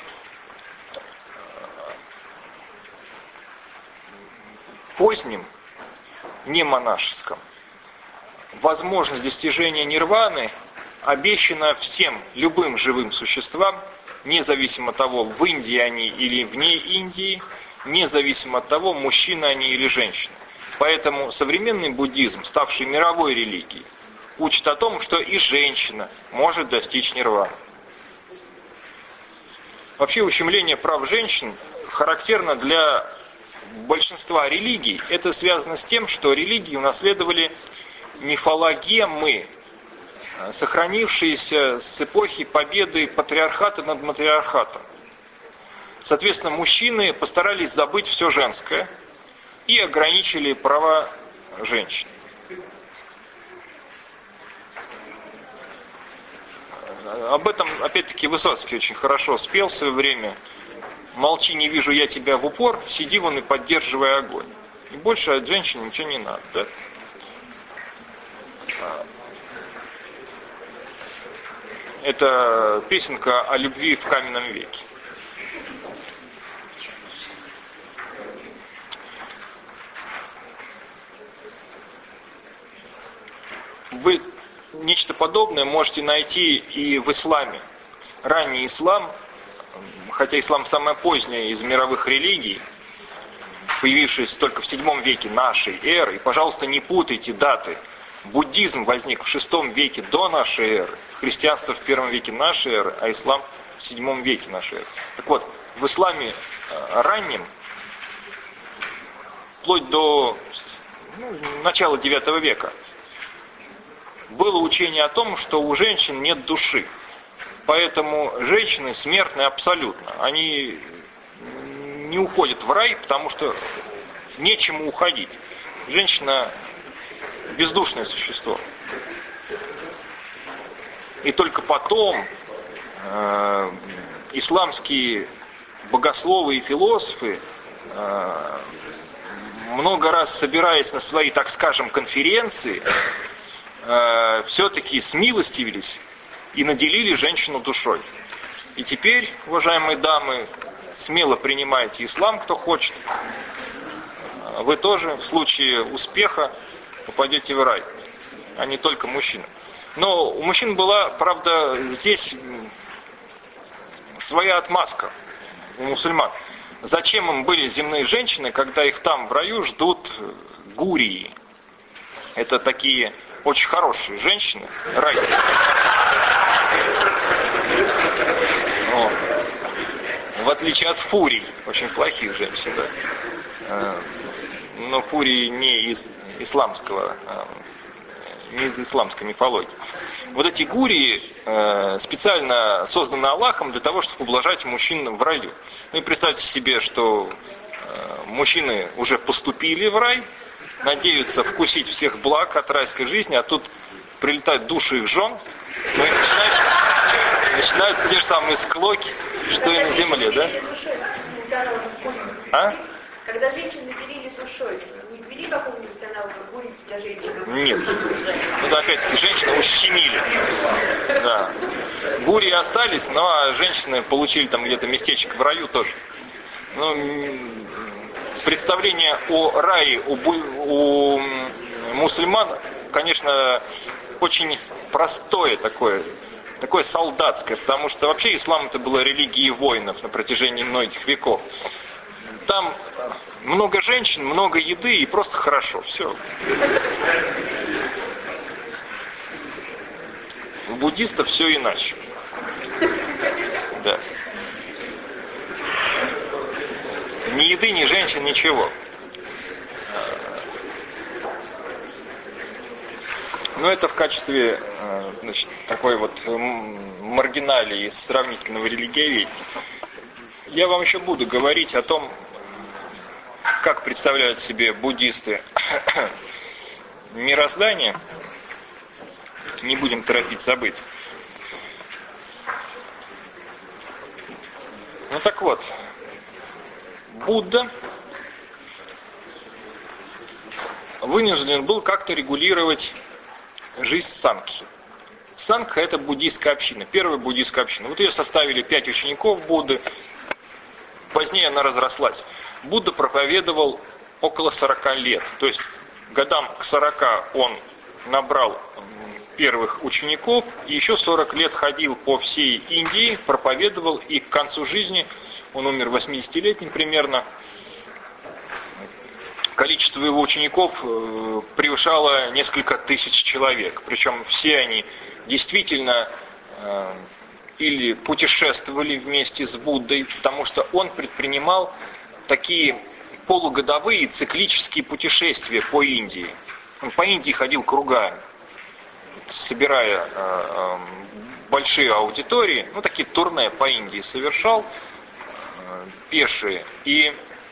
позднем, не монашеском, возможность достижения нирваны обещана всем, любым живым существам, независимо от того, в Индии они или вне Индии, независимо от того, мужчина они или женщина. Поэтому современный буддизм, ставший мировой религией, учит о том, что и женщина может достичь нирваны. Вообще ущемление прав женщин характерно для большинства религий. Это связано с тем, что религии унаследовали мифологемы, сохранившиеся с эпохи победы патриархата над матриархатом. Соответственно, мужчины постарались забыть все женское и ограничили права женщин. Об этом, опять-таки, Высоцкий очень хорошо спел в свое время. «Молчи, не вижу я тебя в упор, сиди вон и поддерживай огонь». И больше от женщин ничего не надо. Да? Это песенка о любви в каменном веке. Вы нечто подобное можете найти и в исламе. Ранний ислам, хотя ислам самая поздняя из мировых религий, появившаяся только в VII веке нашей эры, и, пожалуйста, не путайте даты. Буддизм возник в VI веке до нашей эры, христианство в I веке нашей эры, а ислам в VII веке нашей эры. Так вот, в исламе раннем, вплоть до начала IX века, было учение о том, что у женщин нет души. Поэтому женщины смертны абсолютно. Они не уходят в рай, потому что нечему уходить. Женщина бездушное существо. И только потом исламские богословы и философы, много раз собираясь на свои, так скажем, конференции, все-таки смилостивились и наделили женщину душой. И теперь, уважаемые дамы, смело принимайте ислам, кто хочет. Вы тоже в случае успеха попадете в рай, а не только мужчины. Но у мужчин была, правда, здесь своя отмазка у мусульман. Зачем им были земные женщины, когда их там в раю ждут гурии? Это такие очень хорошие женщины, райские. В отличие от фурий, очень плохих женщин. Да. Но фурии не из исламской мифологии. Вот эти гурии специально созданы Аллахом для того, чтобы ублажать мужчин в раю. Ну и представьте себе, что мужчины уже поступили в рай, надеются вкусить всех благ от райской жизни, а тут прилетают души их жен, ну и начинаются те же самые склоки, что и на земле, да? А? Когда женщины делили душой, не ввели какого-нибудь канала гурии для женщин? Нет. Ну да, опять-таки, женщины ущемили. Да. Гурии остались, но женщины получили там где-то местечко в раю тоже. Ну, представление о рае у мусульман, конечно, очень простое такое солдатское, потому что вообще ислам это была религией воинов на протяжении многих веков. Там много женщин, много еды и просто хорошо, все. У буддистов все иначе. Да. Ни еды, ни женщин, ничего. Но это в качестве, значит, такой вот маргиналии из сравнительного религиоведения. Я вам еще буду говорить о том, как представляют себе буддисты мироздание. Не будем торопить события. Ну так вот, Будда вынужден был как-то регулировать жизнь сангхи. Сангха — это буддийская община, первая буддийская община. Вот ее составили 5 учеников Будды, позднее она разрослась. Будда проповедовал около 40 лет, то есть годам к 40 он набрал первых учеников, и еще 40 лет ходил по всей Индии, проповедовал, и к концу жизни, он умер 80-летним примерно, количество его учеников превышало несколько тысяч человек. Причем все они действительно или путешествовали вместе с Буддой, потому что он предпринимал такие полугодовые циклические путешествия по Индии. Он по Индии ходил кругами, собирая большие аудитории, ну такие турне по Индии совершал, пешие. И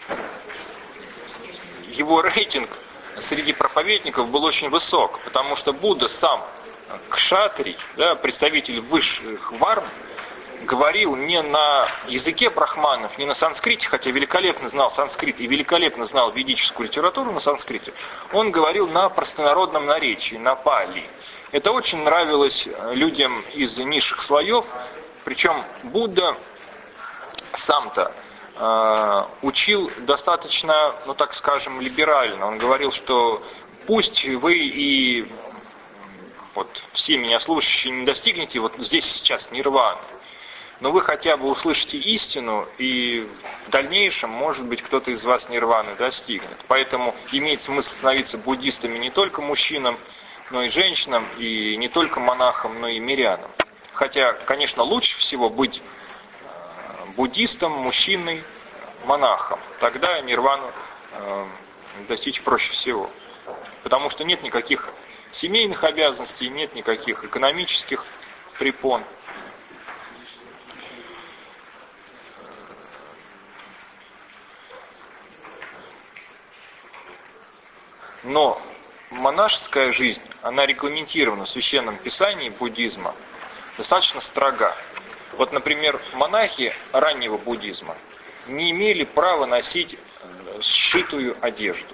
его рейтинг среди проповедников был очень высок, потому что Будда сам кшатрий, да, представитель высших варн, говорил не на языке брахманов, не на санскрите, хотя великолепно знал санскрит и великолепно знал ведическую литературу на санскрите. Он говорил на простонародном наречии, на пали. Это очень нравилось людям из низших слоев, причем Будда сам-то учил достаточно, ну так скажем, либерально. Он говорил, что пусть вы и вот все меня слушающие не достигнете вот здесь сейчас нирваны, но вы хотя бы услышите истину, и в дальнейшем, может быть, кто-то из вас нирваны достигнет. Поэтому имеет смысл становиться буддистами не только мужчинам, но и женщинам, и не только монахам, но и мирянам. Хотя, конечно, лучше всего быть буддистом, мужчиной, монахом. Тогда нирвану достичь проще всего. Потому что нет никаких семейных обязанностей, нет никаких экономических препон. Но монашеская жизнь, она регламентирована в Священном Писании буддизма достаточно строга. Вот, например, монахи раннего буддизма не имели права носить сшитую одежду.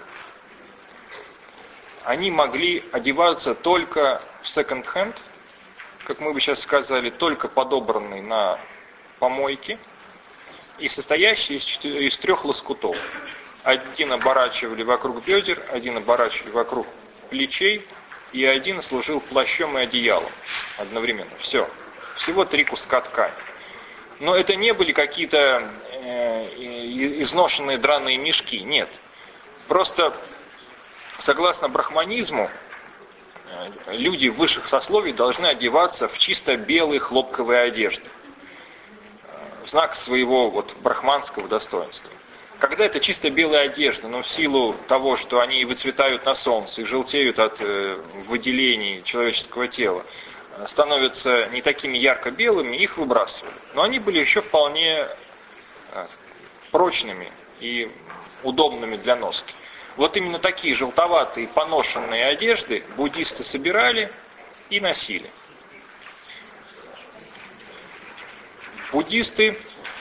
Они могли одеваться только в секонд-хенд, как мы бы сейчас сказали, только подобранный на помойке и состоящий из 3 лоскутов. Один оборачивали вокруг бедер, один оборачивали вокруг плечей, и один служил плащом и одеялом одновременно. Все. Всего 3 куска ткани. Но это не были какие-то изношенные драные мешки, нет. Просто, согласно брахманизму, люди высших сословий должны одеваться в чисто белые хлопковые одежды. В знак своего вот брахманского достоинства. Когда это чисто белая одежда, но в силу того, что они выцветают на солнце и желтеют от выделений человеческого тела, становятся не такими ярко-белыми, их выбрасывали. Но они были еще вполне прочными и удобными для носки. Вот именно такие желтоватые поношенные одежды буддисты собирали и носили. Буддисты,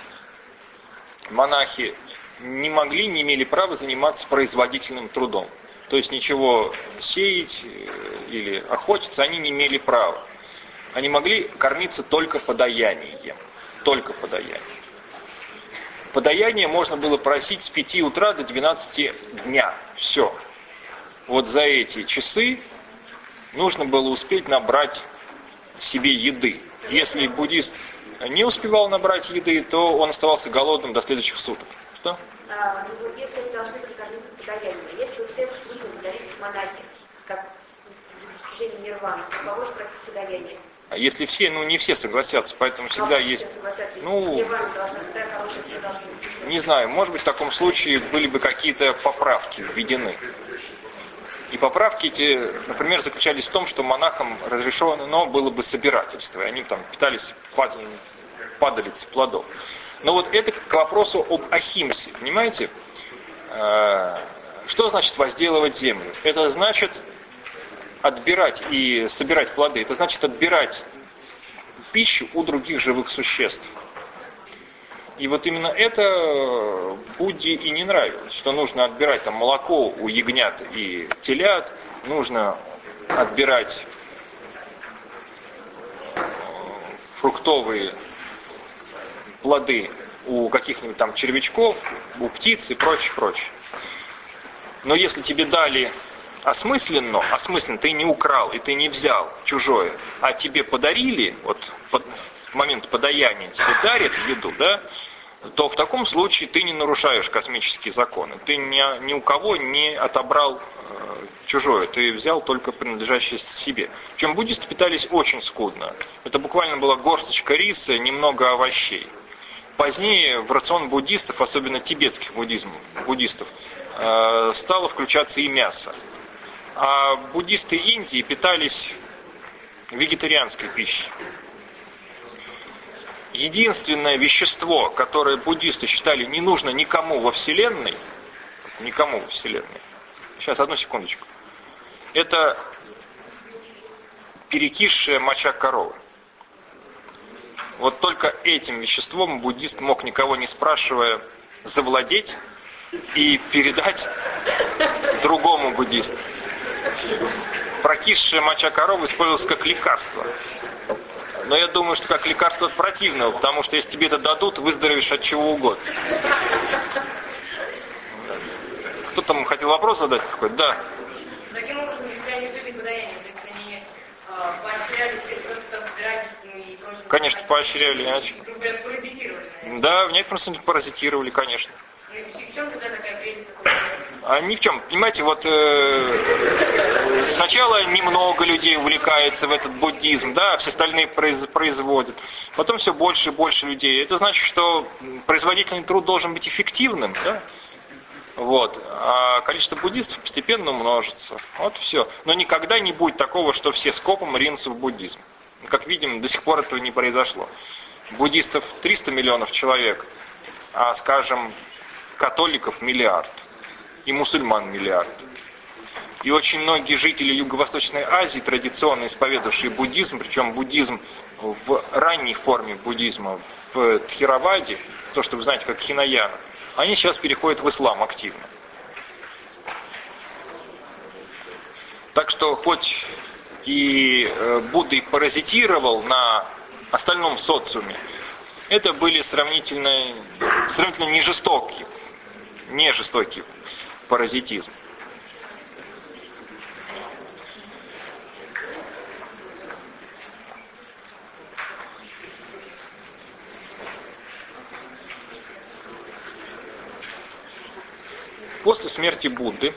монахи, не имели права заниматься производительным трудом. То есть ничего сеять или охотиться они не имели права. Они могли кормиться только подаянием. Только подаянием. Подаяние можно было просить с 5 утра до 12 дня. Все. Вот за эти часы нужно было успеть набрать себе еды. Если буддист не успевал набрать еды, то он оставался голодным до следующих суток. Что? Если они должны быть кормиться подаянием, если у всех являлись монахи, как достижение нирваны, то кого же просить подаяние? А если все, не все согласятся, поэтому всегда есть, не знаю, может быть в таком случае были бы какие-то поправки введены. И поправки эти, например, заключались в том, что монахам разрешено было бы собирательство, и они там питались падалицей плодов. Но вот это к вопросу об ахимсе, понимаете? Что значит возделывать землю? Это значит отбирать и собирать плоды. Это значит отбирать пищу у других живых существ. И вот именно это Будде и не нравилось, что нужно отбирать там молоко у ягнят и телят, нужно отбирать фруктовые плоды у каких-нибудь там червячков, у птиц и прочее, прочее. Но если тебе дали осмысленно, ты не украл и ты не взял чужое, а тебе подарили, вот в момент подаяния тебе дарят еду, да, то в таком случае ты не нарушаешь космические законы. Ты ни у кого не отобрал чужое, ты взял только принадлежащее себе. Причем буддисты питались очень скудно. Это буквально была горсточка риса, немного овощей. Позднее в рацион буддистов, особенно тибетских буддистов, стало включаться и мясо. А буддисты Индии питались вегетарианской пищей. Единственное вещество, которое буддисты считали не нужно никому во Вселенной, сейчас, одну секундочку, это перекисшая моча коровы. Вот только этим веществом буддист мог, никого не спрашивая, завладеть и передать другому буддисту. Прокисшая моча коровы использовалась как лекарство. Но я думаю, что как лекарство от противного, потому что если тебе это дадут, выздоровеешь от чего угодно. Кто там хотел вопрос задать какой-то? Да. Таким образом, если они жили подаянием, то есть они поощряли всех просто собирать и просто... Конечно, поощряли. И, грубо говоря, паразитировали. Да, в некотором смысле паразитировали, конечно. В чем тогда такая прелесть? А ни в чем. Понимаете, вот сначала немного людей увлекается в этот буддизм, да, все остальные производят. Потом все больше и больше людей. Это значит, что производительный труд должен быть эффективным, да? Вот. А количество буддистов постепенно умножится. Вот все. Но никогда не будет такого, что все скопом ринутся в буддизм. Как видим, до сих пор этого не произошло. Буддистов 300 миллионов человек, а, скажем, католиков миллиард. И мусульман миллиард. И очень многие жители Юго-Восточной Азии, традиционно исповедовавшие буддизм, причем буддизм в ранней форме буддизма, в Тхераваде, то, что вы знаете, как Хинаяна, они сейчас переходят в ислам активно. Так что хоть и Будда и паразитировал на остальном социуме, это были сравнительно не жестокий паразитизм. После смерти Будды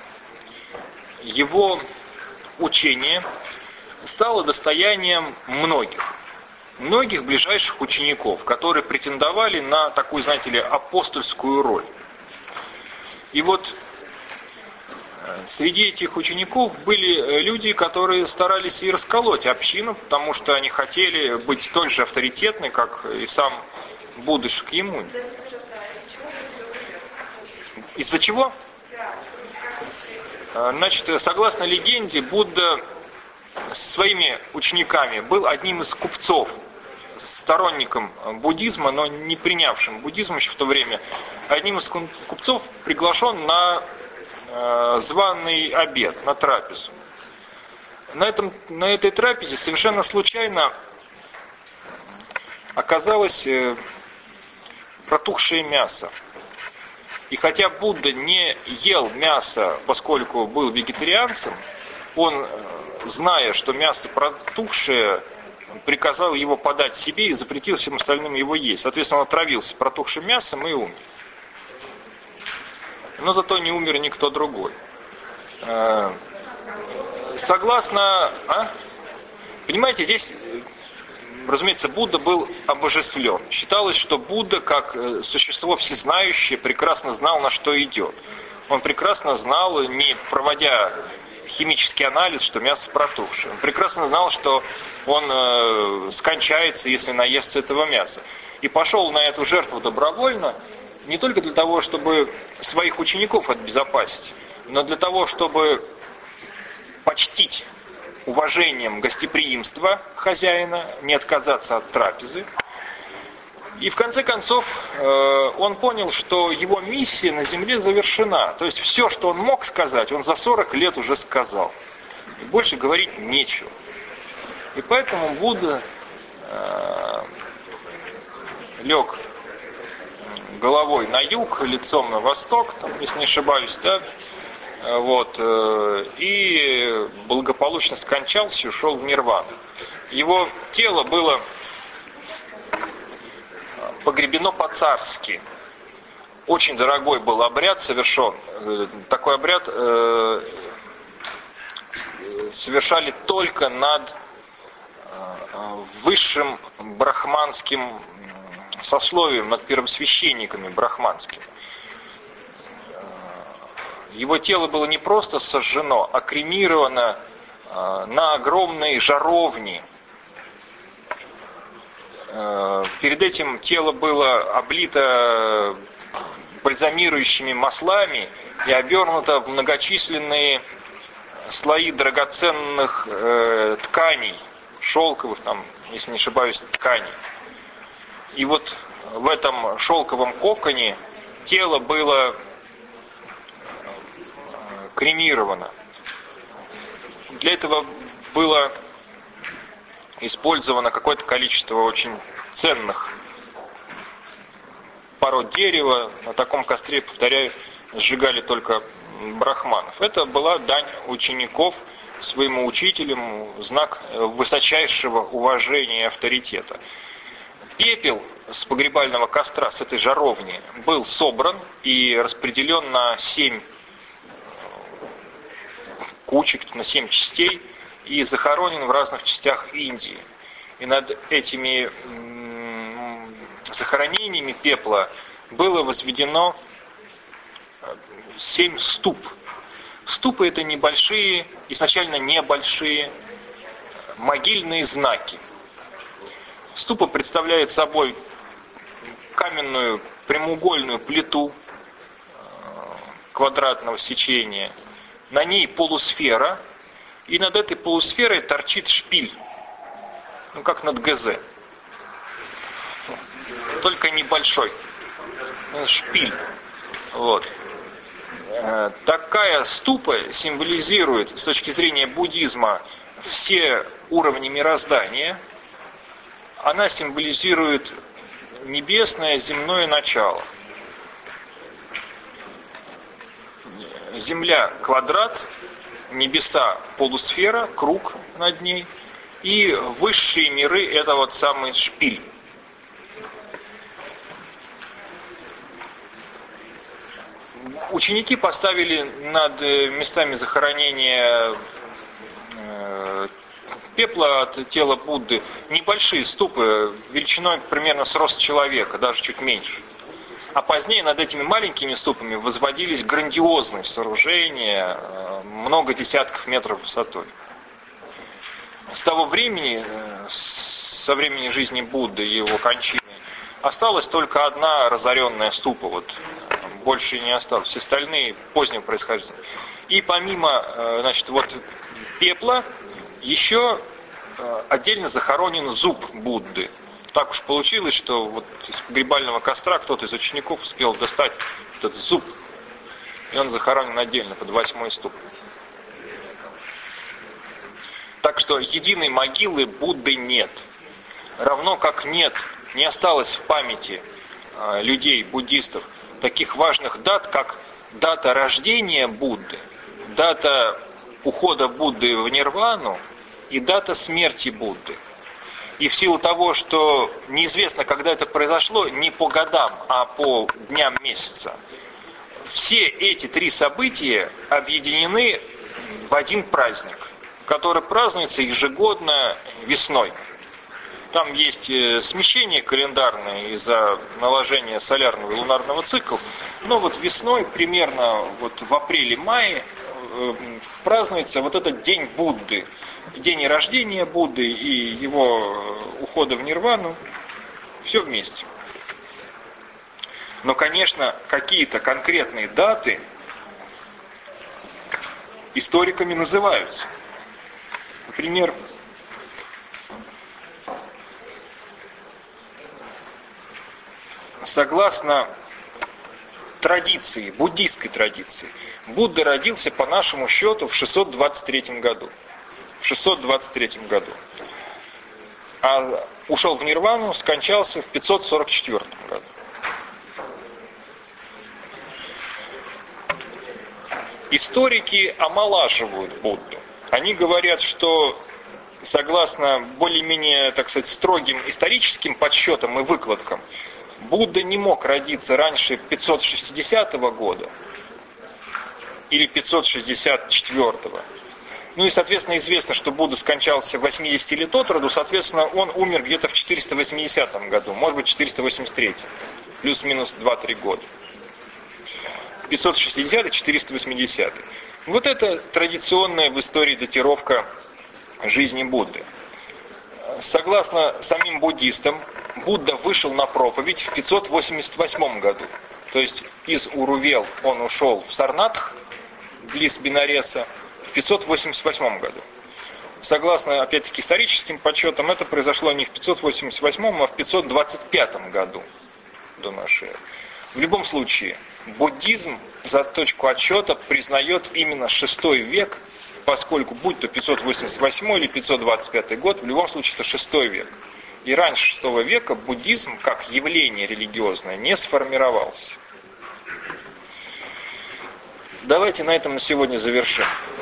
его учение стало достоянием многих ближайших учеников, которые претендовали на такую, знаете ли, апостольскую роль. И вот среди этих учеников были люди, которые старались и расколоть общину, потому что они хотели быть столь же авторитетны, как и сам Будда Шакьямуни. Из-за чего? Значит, согласно легенде, Будда с своими учениками был одним из купцов, сторонником буддизма, но не принявшим буддизм еще в то время. Одним из купцов приглашен на званый обед, на трапезу. На этой трапезе совершенно случайно оказалось протухшее мясо. И хотя Будда не ел мясо, поскольку был вегетарианцем, он, зная, что мясо протухшее, приказал его подать себе и запретил всем остальным его есть. Соответственно, он отравился протухшим мясом и умер. Но зато не умер никто другой. Согласно... Понимаете, здесь... Разумеется, Будда был обожествлен. Считалось, что Будда, как существо всезнающее, прекрасно знал, на что идет. Он прекрасно знал, не проводя химический анализ, что мясо протухшее. Он прекрасно знал, что он скончается, если наестся этого мяса. И пошел на эту жертву добровольно, не только для того, чтобы своих учеников обезопасить, но для того, чтобы почтить уважением гостеприимства хозяина, не отказаться от трапезы. И в конце концов он понял, что его миссия на земле завершена. То есть все, что он мог сказать, он за 40 лет уже сказал. И больше говорить нечего. И поэтому Будда лег головой на юг, лицом на восток, там, если не ошибаюсь, да, вот, и благополучно скончался и ушел в нирвану. Его тело было погребено по-царски. Очень дорогой был обряд совершен. Такой обряд совершали только над высшим брахманским сословием, над первосвященниками брахманскими. Его тело было не просто сожжено, а кремировано на огромной жаровне. Перед этим тело было облито бальзамирующими маслами и обернуто в многочисленные слои драгоценных тканей, шелковых, там, если не ошибаюсь, тканей. И вот в этом шелковом коконе тело было кремировано. Для этого было использовано какое-то количество очень ценных пород дерева. На таком костре, повторяю, сжигали только брахманов. Это была дань учеников своему учителю, знак высочайшего уважения и авторитета. Пепел с погребального костра, с этой жаровни, был собран и распределен на 7 кучек, на 7 частей, и захоронен в разных частях Индии. И над этими захоронениями пепла было возведено 7 ступ. Ступы — это небольшие, изначально небольшие могильные знаки. Ступа представляет собой каменную прямоугольную плиту квадратного сечения. На ней полусфера, и над этой полусферой торчит шпиль, ну как над ГЗ, только небольшой шпиль. Вот. Такая ступа символизирует с точки зрения буддизма все уровни мироздания. Она символизирует небесное, земное начало. Земля — квадрат, небеса — полусфера, круг над ней, и высшие миры — это вот самый шпиль. Ученики поставили над местами захоронения пепла от тела Будды небольшие ступы, величиной примерно с рост человека, даже чуть меньше. А позднее над этими маленькими ступами возводились грандиозные сооружения, много десятков метров высотой. С того времени, со времени жизни Будды и его кончины, осталась только одна разоренная ступа, вот, больше не осталось. Все остальные позднего происхождения. И помимо, значит, вот пепла, еще отдельно захоронен зуб Будды. Так уж получилось, что вот из погребального костра кто-то из учеников успел достать этот зуб, и он захоронен отдельно под 8-й ступ. Так что единой могилы Будды нет. Равно как нет, не осталось в памяти людей, буддистов, таких важных дат, как дата рождения Будды, дата ухода Будды в нирвану и дата смерти Будды. И в силу того, что неизвестно, когда это произошло, не по годам, а по дням месяца, все эти 3 события объединены в один праздник, который празднуется ежегодно весной. Там есть смещение календарное из-за наложения солярного и лунарного циклов, но вот весной, примерно вот в апреле-мае, празднуется вот этот день Будды, день рождения Будды и его ухода в нирвану, все вместе. Но, конечно, какие-то конкретные даты историками называются. согласно традиции, буддийской традиции, Будда родился по нашему счету в 623 году. В 623 году. А ушел в нирвану, скончался в 544 году. Историки омолаживают Будду. Они говорят, что согласно более-менее, так сказать, строгим историческим подсчетам и выкладкам, Будда не мог родиться раньше 560 года или 564. Ну и, соответственно, известно, что Будда скончался 80 лет от роду, соответственно, он умер где-то в 480 году, может быть, 483, плюс-минус 2-3 года. 560-480. Вот это традиционная в истории датировка жизни Будды. Согласно самим буддистам, Будда вышел на проповедь в 588 году. То есть из Урувел он ушел в Сарнатх, близ Бенареса, в 588 году. Согласно, опять-таки, историческим подсчетам, это произошло не в 588, а в 525 году до нашей эры. В любом случае, буддизм за точку отсчета признает именно VI век, поскольку будь то 588 или 525 год, в любом случае это VI век. И раньше VI века буддизм, как явление религиозное, не сформировался. Давайте на этом на сегодня завершим.